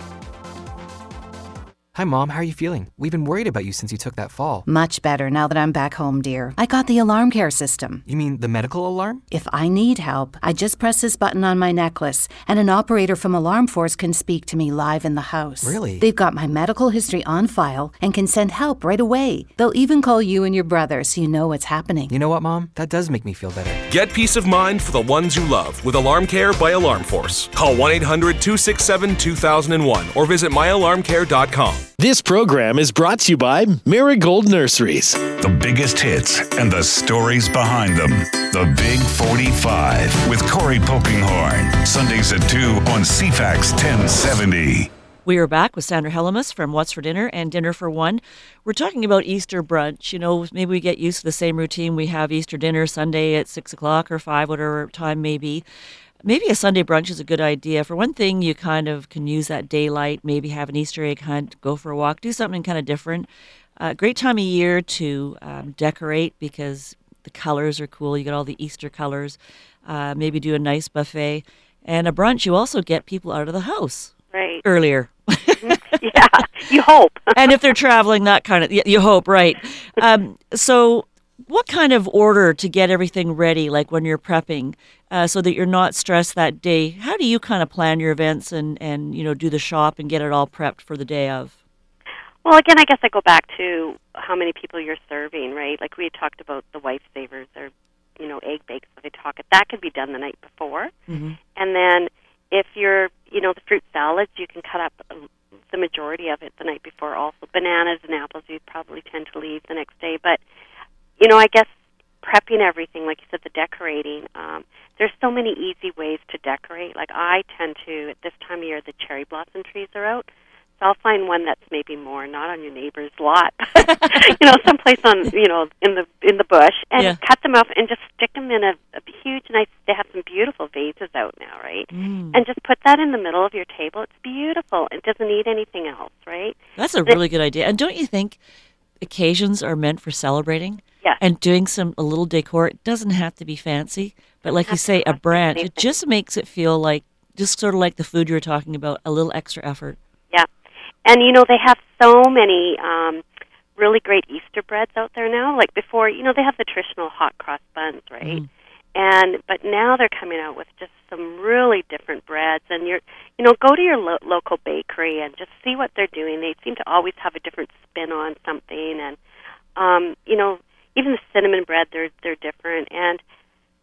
Speaker 23: Hi, Mom. How are you feeling? We've been worried about you since you took that fall.
Speaker 24: Much better now that I'm back home, dear. I got the alarm care system.
Speaker 23: You mean the medical alarm?
Speaker 24: If I need help, I just press this button on my necklace, and an operator from Alarm Force can speak to me live in the house.
Speaker 23: Really?
Speaker 24: They've got my medical history on file and can send help right away. They'll even call you and your brother so you know what's happening.
Speaker 23: You know what, Mom? That does make me feel better.
Speaker 25: Get peace of mind for the ones you love with Alarm Care by Alarm Force. Call one eight hundred two six seven two thousand one or visit my alarm care dot com.
Speaker 4: This program is brought to you by Marigold Nurseries.
Speaker 1: The biggest hits and the stories behind them. The Big forty-five with Corey Polkinghorn. Sundays at two on C FAX ten seventy.
Speaker 2: We are back with Sandra Hellemus from What's for Dinner and Dinner for One. We're talking about Easter brunch. You know, maybe we get used to the same routine. We have Easter dinner Sunday at six o'clock or five, whatever time may be. Maybe a Sunday brunch is a good idea. For one thing, you kind of can use that daylight, maybe have an Easter egg hunt, go for a walk, do something kind of different. Uh, great time of year to um, decorate because the colors are cool. You get all the Easter colors. Uh, maybe do a nice buffet. And a brunch, you also get people out of the house
Speaker 20: Right.
Speaker 2: earlier.
Speaker 20: Yeah, you hope.
Speaker 2: And if they're traveling, that kind of, you hope, right. Um, so what kind of order to get everything ready, like when you're prepping, uh, so that you're not stressed that day? How do you kind of plan your events and, and, you know, do the shop and get it all prepped for the day of?
Speaker 20: Well, again, I guess I go back to how many people you're serving, right? Like we had talked about the Wife Savers or, you know, egg bakes. So they talk it. That could be done the night before.
Speaker 2: Mm-hmm.
Speaker 20: And then if you're, you know, the fruit salads, you can cut up the majority of it the night before also. Bananas and apples, you'd probably tend to leave the next day. But, you know, I guess prepping everything, like you said, the decorating, um, there's so many easy ways to decorate. Like I tend to, at this time of year, the cherry blossom trees are out. So I'll find one that's maybe more not on your neighbor's lot, you know, someplace on, you know, in the in the bush, and
Speaker 2: Yeah.
Speaker 20: cut them off and just stick them in a, a huge, nice. They have some beautiful vases out now, right?
Speaker 2: Mm.
Speaker 20: And just put that in the middle of your table. It's beautiful. It doesn't need anything else, right?
Speaker 2: That's a really good idea. And don't you think occasions are meant for celebrating?
Speaker 20: Yes.
Speaker 2: And doing some a little decor, it doesn't have to be fancy, but like you say, a branch, it just makes it feel like, just sort of like the food you were talking about, a little extra effort.
Speaker 20: Yeah. And, you know, they have so many um, really great Easter breads out there now. Like before, you know, they have the traditional hot cross buns, right?
Speaker 2: Mm.
Speaker 20: And but now they're coming out with just some really different breads. And, you're, you know, go to your lo- local bakery and just see what they're doing. They seem to always have a different spin on something. And, um, you know, even the cinnamon bread, they're they're different. And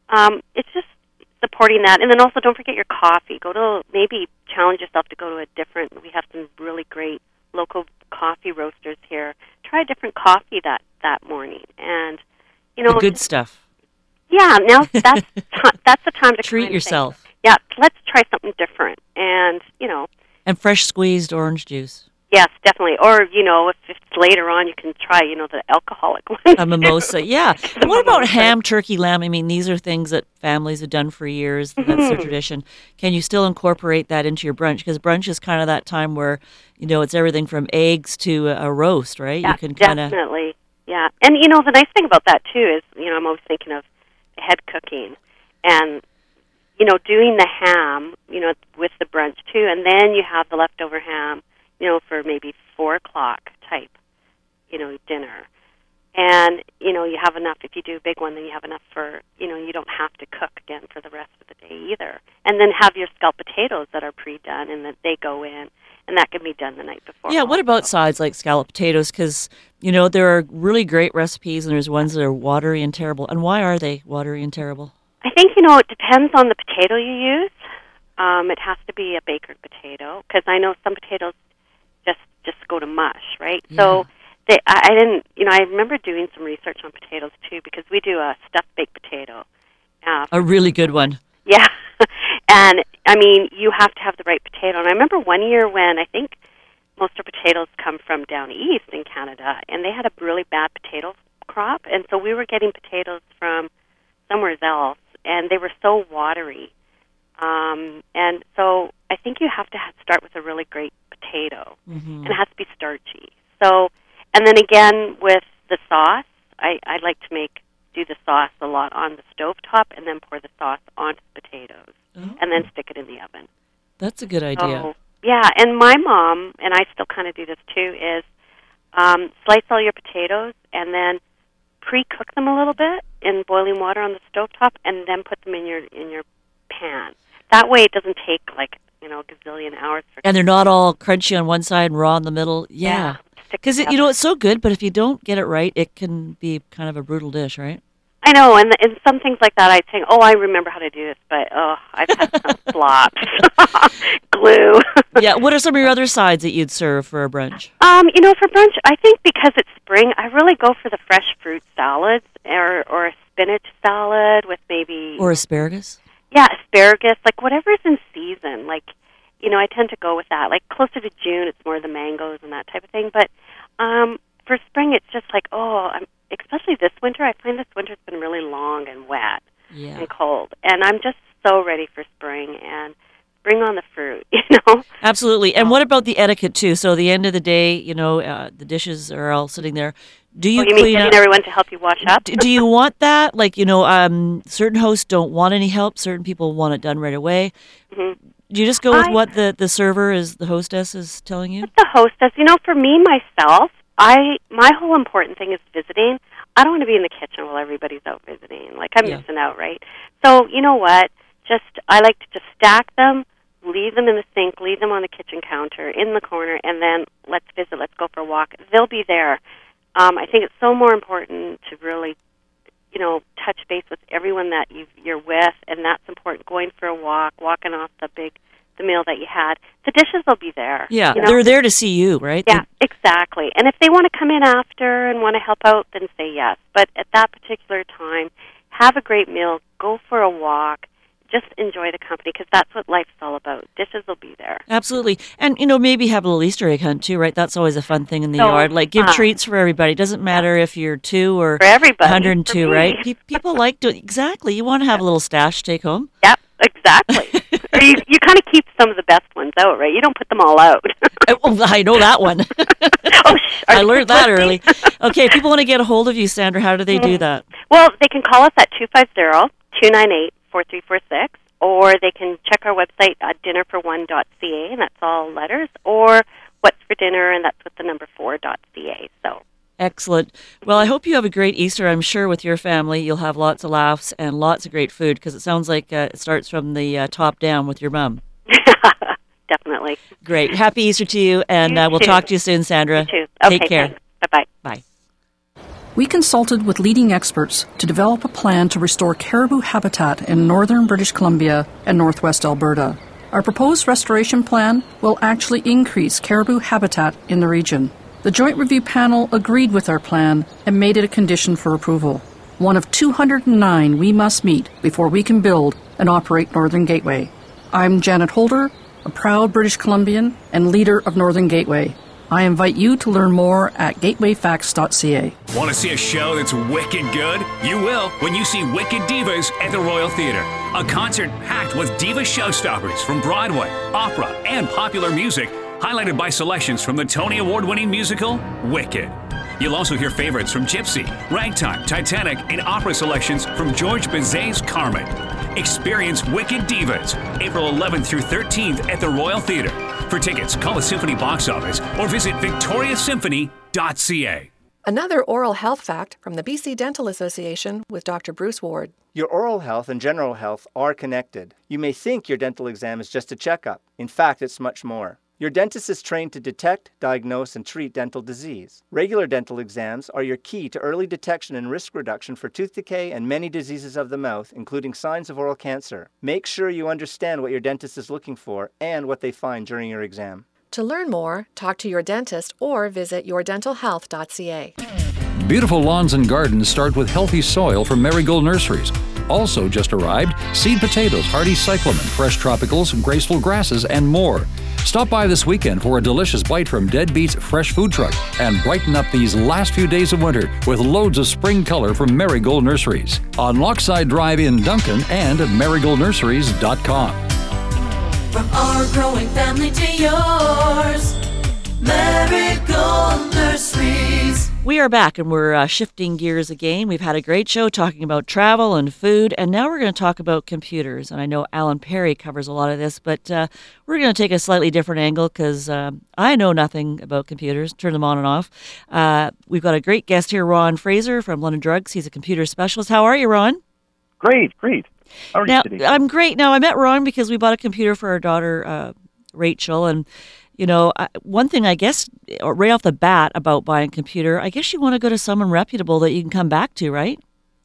Speaker 20: um, it's just supporting that. And then also don't forget your coffee. Go to, maybe challenge yourself to go to a different, we have some really great local coffee roasters here. Try a different coffee that, that morning. And, you know.
Speaker 2: The good stuff.
Speaker 20: Yeah, now that's t- that's the time to
Speaker 2: treat yourself.
Speaker 20: Think, yeah, let's try something different. And, you know.
Speaker 2: And fresh squeezed orange juice.
Speaker 20: Yes, definitely. Or, you know, if it's later on, you can try, you know, the alcoholic one.
Speaker 2: A mimosa, yeah. And what about ham, turkey, lamb? I mean, these are things that families have done for years. That's mm-hmm. their tradition. Can you still incorporate that into your brunch? Because brunch is kind of that time where, you know, it's everything from eggs to a, a roast, right?
Speaker 20: Yeah,
Speaker 2: you can kinda...
Speaker 20: definitely. Yeah. And, you know, the nice thing about that, too, is, you know, I'm always thinking of head cooking and, you know, doing the ham, you know, with the brunch, too. And then you have the leftover ham, you know, for maybe four o'clock type, you know, dinner. And, you know, you have enough, if you do a big one, then you have enough for, you know, you don't have to cook again for the rest of the day either. And then have your scalloped potatoes that are pre-done and that they go in, and that can be done the night before.
Speaker 2: Yeah, what about sides like scalloped potatoes? Because, you know, there are really great recipes and there's ones that are watery and terrible. And why are they watery and terrible?
Speaker 20: I think, you know, it depends on the potato you use. Um, it has to be a bakered potato, because I know some potatoes just just go to mush, right?
Speaker 2: Yeah.
Speaker 20: So they, I, I didn't, you know, I remember doing some research on potatoes too, because we do a stuffed baked potato. Uh,
Speaker 2: a really good one.
Speaker 20: Yeah, and I mean, you have to have the right potato. And I remember one year when I think most of our potatoes come from down east in Canada, and they had a really bad potato crop, and so we were getting potatoes from somewhere else, and they were so watery. Um, and so I think you have to have, start with a really great potato,
Speaker 2: mm-hmm.
Speaker 20: and it has to be starchy. So, and then again with the sauce, I, I like to make do the sauce a lot on the stovetop, and then pour the sauce onto the potatoes,
Speaker 2: oh.
Speaker 20: and then stick it in the oven.
Speaker 2: That's a good idea.
Speaker 20: So, yeah, and my mom, and I still kind of do this too, is um, slice all your potatoes and then pre-cook them a little bit in boiling water on the stovetop, and then put them in your in your pan. That way it doesn't take, like, you know, a gazillion hours. For
Speaker 2: and they're not all crunchy on one side and raw in the middle. Yeah. Because,
Speaker 20: yeah,
Speaker 2: you know, it's so good, but if you don't get it right, it can be kind of a brutal dish, right?
Speaker 20: I know, and, and some things like that, I'd think, oh, I remember how to do this, but, oh, I've had some flops. Glue.
Speaker 2: Yeah, what are some of your other sides that you'd serve for a brunch?
Speaker 20: Um, you know, for brunch, I think because it's spring, I really go for the fresh fruit salads, or, or a spinach salad with maybe...
Speaker 2: Or asparagus?
Speaker 20: Yeah, asparagus, like whatever's in season. Like, you know, I tend to go with that. Like closer to June, it's more the mangoes and that type of thing. But um, for spring, it's just like, oh, I'm, especially this winter, I find this winter's been really long and wet
Speaker 2: yeah.
Speaker 20: and cold. And I'm just so ready for spring, and bring on the fruit, you know?
Speaker 2: Absolutely. And what about the etiquette, too? So the end of the day, you know, uh, the dishes are all sitting there. Do you,
Speaker 20: oh, you
Speaker 2: clean
Speaker 20: mean getting
Speaker 2: up?
Speaker 20: everyone to help you wash up?
Speaker 2: Do you want that? Like, you know, um, certain hosts don't want any help. Certain people want it done right away.
Speaker 20: Mm-hmm.
Speaker 2: Do you just go with
Speaker 20: I,
Speaker 2: what the, the server is, the hostess is telling you?
Speaker 20: The hostess. You know, for me, myself, I my whole important thing is visiting. I don't want to be in the kitchen while everybody's out visiting. Like, I'm
Speaker 2: yeah.
Speaker 20: missing out, right? So, you know what? Just, I like to just stack them, leave them in the sink, leave them on the kitchen counter, in the corner, and then let's visit, let's go for a walk. They'll be there. Um, I think it's so more important to really, you know, touch base with everyone that you've, you're with, and that's important. Going for a walk, walking off the big, the meal that you had. The dishes will be there.
Speaker 2: Yeah,
Speaker 20: you know?
Speaker 2: They're there to see you, right?
Speaker 20: Yeah, exactly. And if they want to come in after and want to help out, then say yes. But at that particular time, have a great meal, go for a walk, just enjoy the company, because that's what life's all about. Dishes will be there.
Speaker 2: Absolutely. And, you know, maybe have a little Easter egg hunt, too, right? That's always a fun thing in the
Speaker 20: so
Speaker 2: yard. Like, give
Speaker 20: fun.
Speaker 2: treats for everybody. Doesn't matter if you're two or
Speaker 20: for everybody,
Speaker 2: one hundred two,
Speaker 20: for
Speaker 2: right? Pe- people like to, exactly. You want to have a little stash to take home.
Speaker 20: Yep, exactly. or you you kind of keep some of the best ones out, right? You don't put them all out.
Speaker 2: Well, I know that one.
Speaker 20: oh, sh-
Speaker 2: I learned that early. Okay, if people want to get a hold of you, Sandra, how do they do that?
Speaker 20: Well, they can call us at two five zero, two nine eight, four three four six. Or they can check our website at dinner for one dot c a, and that's all letters, or what's for dinner, and that's with the number four dot c a. So
Speaker 2: excellent. Well, I hope you have a great Easter. I'm sure with your family you'll have lots of laughs and lots of great food, because it sounds like uh, it starts from the uh, top down with your mom.
Speaker 20: Definitely.
Speaker 2: Great. Happy Easter to you, and
Speaker 20: you
Speaker 2: uh, we'll
Speaker 20: too.
Speaker 2: talk to you soon, Sandra.
Speaker 20: You too. Okay,
Speaker 2: take care.
Speaker 20: Thanks. Bye-bye.
Speaker 2: Bye.
Speaker 5: We consulted with leading experts to develop a plan to restore caribou habitat in northern British Columbia and northwest Alberta. Our proposed restoration plan will actually increase caribou habitat in the region. The Joint Review Panel agreed with our plan and made it a condition for approval. One of two hundred nine we must meet before we can build and operate Northern Gateway. I'm Janet Holder, a proud British Columbian and leader of Northern Gateway. I invite you to learn more at gateway facts dot c a.
Speaker 6: Want to see a show that's wicked good? You will when you see Wicked Divas at the Royal Theatre. A concert packed with diva showstoppers from Broadway, opera, and popular music, highlighted by selections from the Tony Award-winning musical, Wicked. You'll also hear favorites from Gypsy, Ragtime, Titanic, and opera selections from George Bizet's Carmen. Experience Wicked Divas, April eleventh through thirteenth at the Royal Theatre. For tickets, call the Symphony box office or visit victoria symphony dot c a.
Speaker 7: Another oral health fact from the B C Dental Association with Doctor Bruce Ward.
Speaker 8: Your oral health and general health are connected. You may think your dental exam is just a checkup. In fact, it's much more. Your dentist is trained to detect, diagnose, and treat dental disease. Regular dental exams are your key to early detection and risk reduction for tooth decay and many diseases of the mouth, including signs of oral cancer. Make sure you understand what your dentist is looking for and what they find during your exam.
Speaker 7: To learn more, talk to your dentist or visit your dental health dot c a.
Speaker 15: Beautiful lawns and gardens start with healthy soil from Marigold Nurseries. Also just arrived, seed potatoes, hardy cyclamen, fresh tropicals, graceful grasses, and more. Stop by this weekend for a delicious bite from Deadbeat's Fresh Food Truck and brighten up these last few days of winter with loads of spring color from Marigold Nurseries on Lochside Drive in Duncan and at marigold nurseries dot com.
Speaker 16: From our growing family to yours, Marigold Nurseries.
Speaker 2: We are back and we're uh, shifting gears again. We've had a great show talking about travel and food, and now we're going to talk about computers. And I know Alan Perry covers a lot of this, but uh, we're going to take a slightly different angle because uh, I know nothing about computers, turn them on and off. Uh, we've got a great guest here, Ron Fraser from London Drugs. He's a computer specialist. How are you, Ron?
Speaker 10: Great, great. How are
Speaker 2: now,
Speaker 10: you today?
Speaker 2: I'm great. Now, I met Ron because we bought a computer for our daughter, uh, Rachel, and you know, one thing I guess right off the bat about buying a computer, I guess you want to go to someone reputable that you can come back to, right?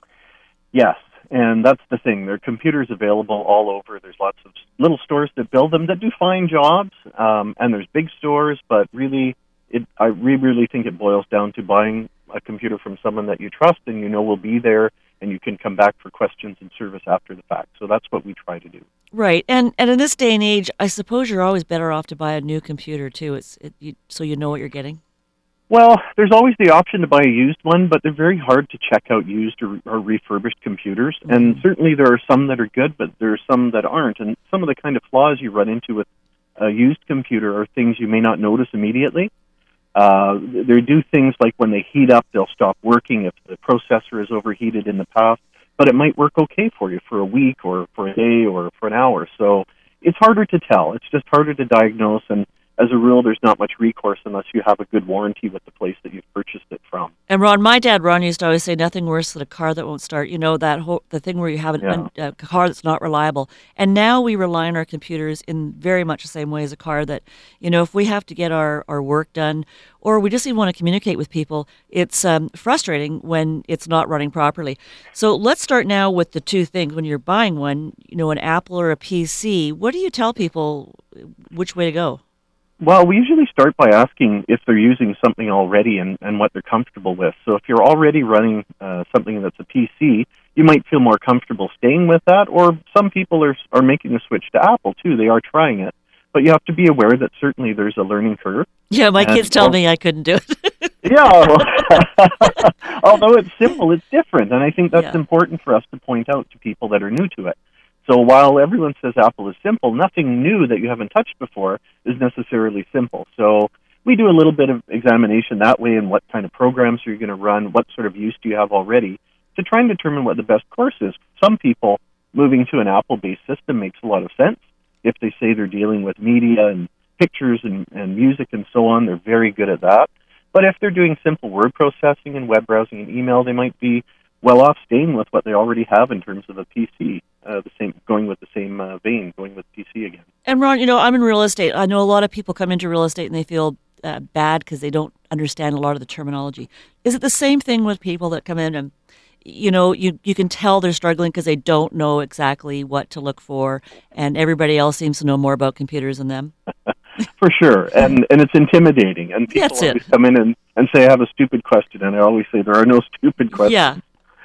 Speaker 10: Yes, and that's the thing. There are computers available all over. There's lots of little stores that build them that do fine jobs, um, and there's big stores, but really, it, I really, really think it boils down to buying a computer from someone that you trust and you know will be there, and you can come back for questions and service after the fact. So that's what we try to do.
Speaker 2: Right, and and in this day and age, I suppose you're always better off to buy a new computer too. It's it, you, so you know what you're getting.
Speaker 10: Well, there's always the option to buy a used one, but they're very hard to check out used or, or refurbished computers. Mm-hmm. And certainly there are some that are good, but there are some that aren't. And some of the kind of flaws you run into with a used computer are things you may not notice immediately. Uh, they do things like when they heat up, they'll stop working if the processor is overheated in the past. But it might work okay for you for a week or for a day or for an hour. So it's harder to tell. It's just harder to diagnose. And as a rule, there's not much recourse unless you have a good warranty with the place that you've purchased it from.
Speaker 2: And Ron, my dad, Ron, used to always say nothing worse than a car that won't start. You know, that whole the thing where you have an,
Speaker 10: Yeah.
Speaker 2: a, a car that's not reliable. And now we rely on our computers in very much the same way as a car that, you know, if we have to get our, our work done or we just even want to communicate with people, it's um, frustrating when it's not running properly. So let's start now with the two things. When you're buying one, you know, an Apple or a P C, what do you tell people which way to go?
Speaker 10: Well, we usually start by asking if they're using something already and, and what they're comfortable with. So if you're already running uh, something that's a P C, you might feel more comfortable staying with that, or some people are are making a switch to Apple, too. They are trying it. But you have to be aware that certainly there's a learning curve.
Speaker 2: Yeah, my
Speaker 10: And-
Speaker 2: kids tell me I couldn't do it.
Speaker 10: Yeah, well, although it's simple, it's different. And I think that's
Speaker 2: Yeah.
Speaker 10: important for us to point out to people that are new to it. So while everyone says Apple is simple, nothing new that you haven't touched before is necessarily simple. So we do a little bit of examination that way and what kind of programs are you going to run, what sort of use do you have already, to try and determine what the best course is. Some people, moving to an Apple-based system makes a lot of sense. If they say they're dealing with media and pictures and, and music and so on, they're very good at that. But if they're doing simple word processing and web browsing and email, they might be well off staying with what they already have in terms of a P C, uh, the same, going with the same uh, vein, going with P C again.
Speaker 2: And Ron, you know, I'm in real estate. I know a lot of people come into real estate and they feel uh, bad because they don't understand a lot of the terminology. Is it the same thing with people that come in and, you know, you, you can tell they're struggling because they don't know exactly what to look for, and everybody else seems to know more about computers than them?
Speaker 10: For sure, and and it's intimidating, and people
Speaker 2: That's
Speaker 10: always
Speaker 2: it.
Speaker 10: come in and, and say, I have a stupid question, and I always say, there are no stupid questions.
Speaker 2: Yeah.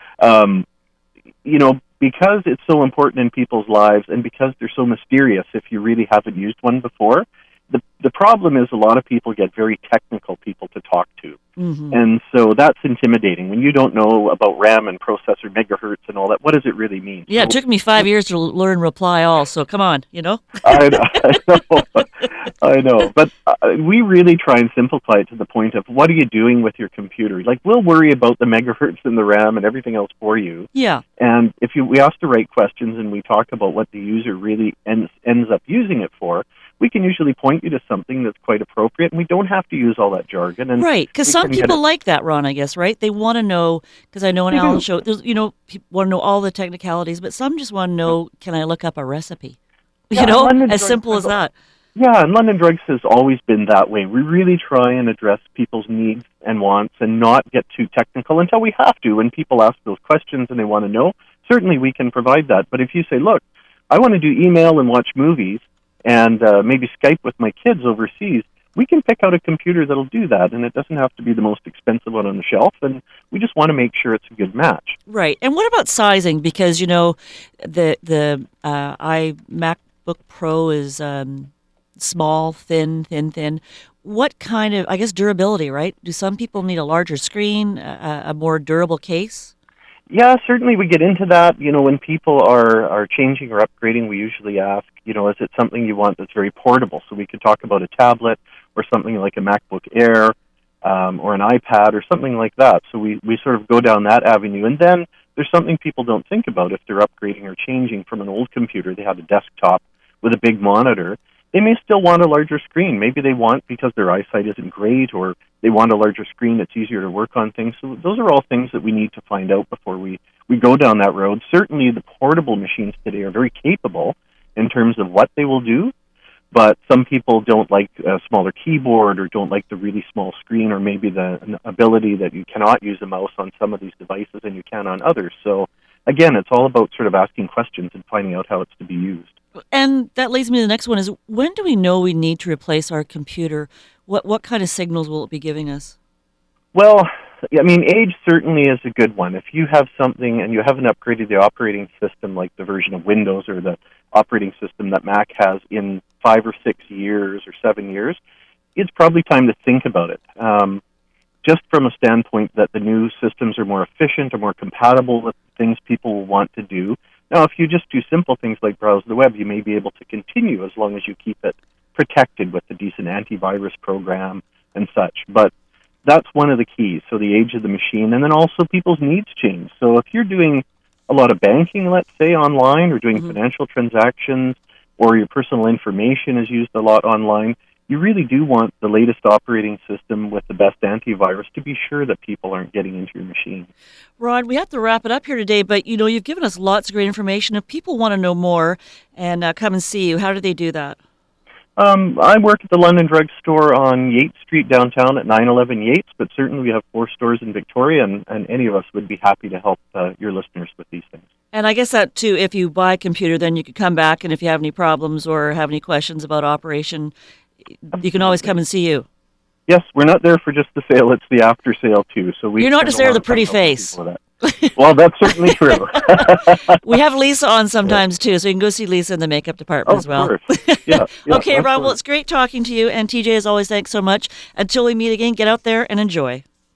Speaker 10: Um, you know, because it's so important in people's lives, and because they're so mysterious if you really haven't used one before, the the problem is a lot of people get very technical people to talk to.
Speaker 2: Mm-hmm.
Speaker 10: And so that's intimidating. When you don't know about RAM and processor megahertz and all that, what does it really mean?
Speaker 2: Yeah,
Speaker 10: so,
Speaker 2: it took me five years to l- learn reply all, so come on, you know?
Speaker 10: I, I know, I know. But uh, we really try and simplify it to the point of, what are you doing with your computer? Like, we'll worry about the megahertz and the RAM and everything else for you.
Speaker 2: Yeah.
Speaker 10: And if you we ask the right questions and we talk about what the user really ends, ends up using it for, we can usually point you to something that's quite appropriate, and we don't have to use all that jargon. And
Speaker 2: right, because
Speaker 10: we
Speaker 2: some
Speaker 10: can get
Speaker 2: people
Speaker 10: it-
Speaker 2: like that, Ron, I guess, right? They want to know, because I know in
Speaker 10: They do.
Speaker 2: Alan's show, there's, you know, people want to know all the technicalities, but some just want to know, can I look up a recipe?
Speaker 10: Yeah,
Speaker 2: You know,
Speaker 10: London
Speaker 2: as
Speaker 10: Drugs
Speaker 2: simple
Speaker 10: has
Speaker 2: as that.
Speaker 10: Yeah, and London Drugs has always been that way. We really try and address people's needs and wants and not get too technical until we have to. When people ask those questions and they want to know, certainly we can provide that. But if you say, look, I want to do email and watch movies and uh, maybe Skype with my kids overseas, we can pick out a computer that'll do that, and it doesn't have to be the most expensive one on the shelf, and we just want to make sure it's a good match.
Speaker 2: Right. And what about sizing? Because, you know, the the uh, i MacBook Pro is um, small, thin, thin, thin. What kind of, I guess, durability, right? Do some people need a larger screen, a, a more durable case?
Speaker 10: Yeah, certainly we get into that. You know, when people are, are changing or upgrading, we usually ask, you know, is it something you want that's very portable? So we could talk about a tablet or something like a MacBook Air um, or an iPad or something like that. So we, we sort of go down that avenue. And then there's something people don't think about if they're upgrading or changing from an old computer. They have a desktop with a big monitor. They may still want a larger screen. Maybe they want, because their eyesight isn't great, or they want a larger screen that's easier to work on things. So those are all things that we need to find out before we, we go down that road. Certainly the portable machines today are very capable in terms of what they will do, but some people don't like a smaller keyboard or don't like the really small screen, or maybe the ability that you cannot use a mouse on some of these devices and you can on others. So again, it's all about sort of asking questions and finding out how it's to be used.
Speaker 2: And that leads me to the next one is, when do we know we need to replace our computer? What what kind of signals will it be giving us?
Speaker 10: Well, I mean, age certainly is a good one. If you have something and you haven't upgraded the operating system, like the version of Windows or the operating system that Mac has, in five or six years or seven years, it's probably time to think about it. Um, just from a standpoint that the new systems are more efficient or more compatible with things people will want to do. Now, if you just do simple things like browse the web, you may be able to continue as long as you keep it protected with a decent antivirus program and such. But that's one of the keys. So the age of the machine, and then also people's needs change. So if you're doing a lot of banking, let's say, online, or doing mm-hmm. financial transactions, or your personal information is used a lot online, you really do want the latest operating system with the best antivirus to be sure that people aren't getting into your machine.
Speaker 2: Rod, we have to wrap it up here today, but you know, you've given us lots of great information. If people want to know more and uh, come and see you, how do they do that?
Speaker 10: Um, I work at the London Drug Store on Yates Street downtown at nine eleven Yates, but certainly we have four stores in Victoria, and, and any of us would be happy to help uh, your listeners with these things.
Speaker 2: And I guess that, too, if you buy a computer, then you could come back, and if you have any problems or have any questions about operation, you can always come and see you.
Speaker 10: Yes, we're not there for just the sale, it's the after sale too. So we
Speaker 2: You're not just there with a pretty face.
Speaker 10: Well, that's certainly true.
Speaker 2: We have Lisa on sometimes too, so you can go see Lisa in the makeup department
Speaker 10: oh,
Speaker 2: as well.
Speaker 10: Of course. Yeah, yeah,
Speaker 2: okay, Ron, well, it's great talking to you, and T J, as always, thanks so much. Until we meet again, get out there and enjoy.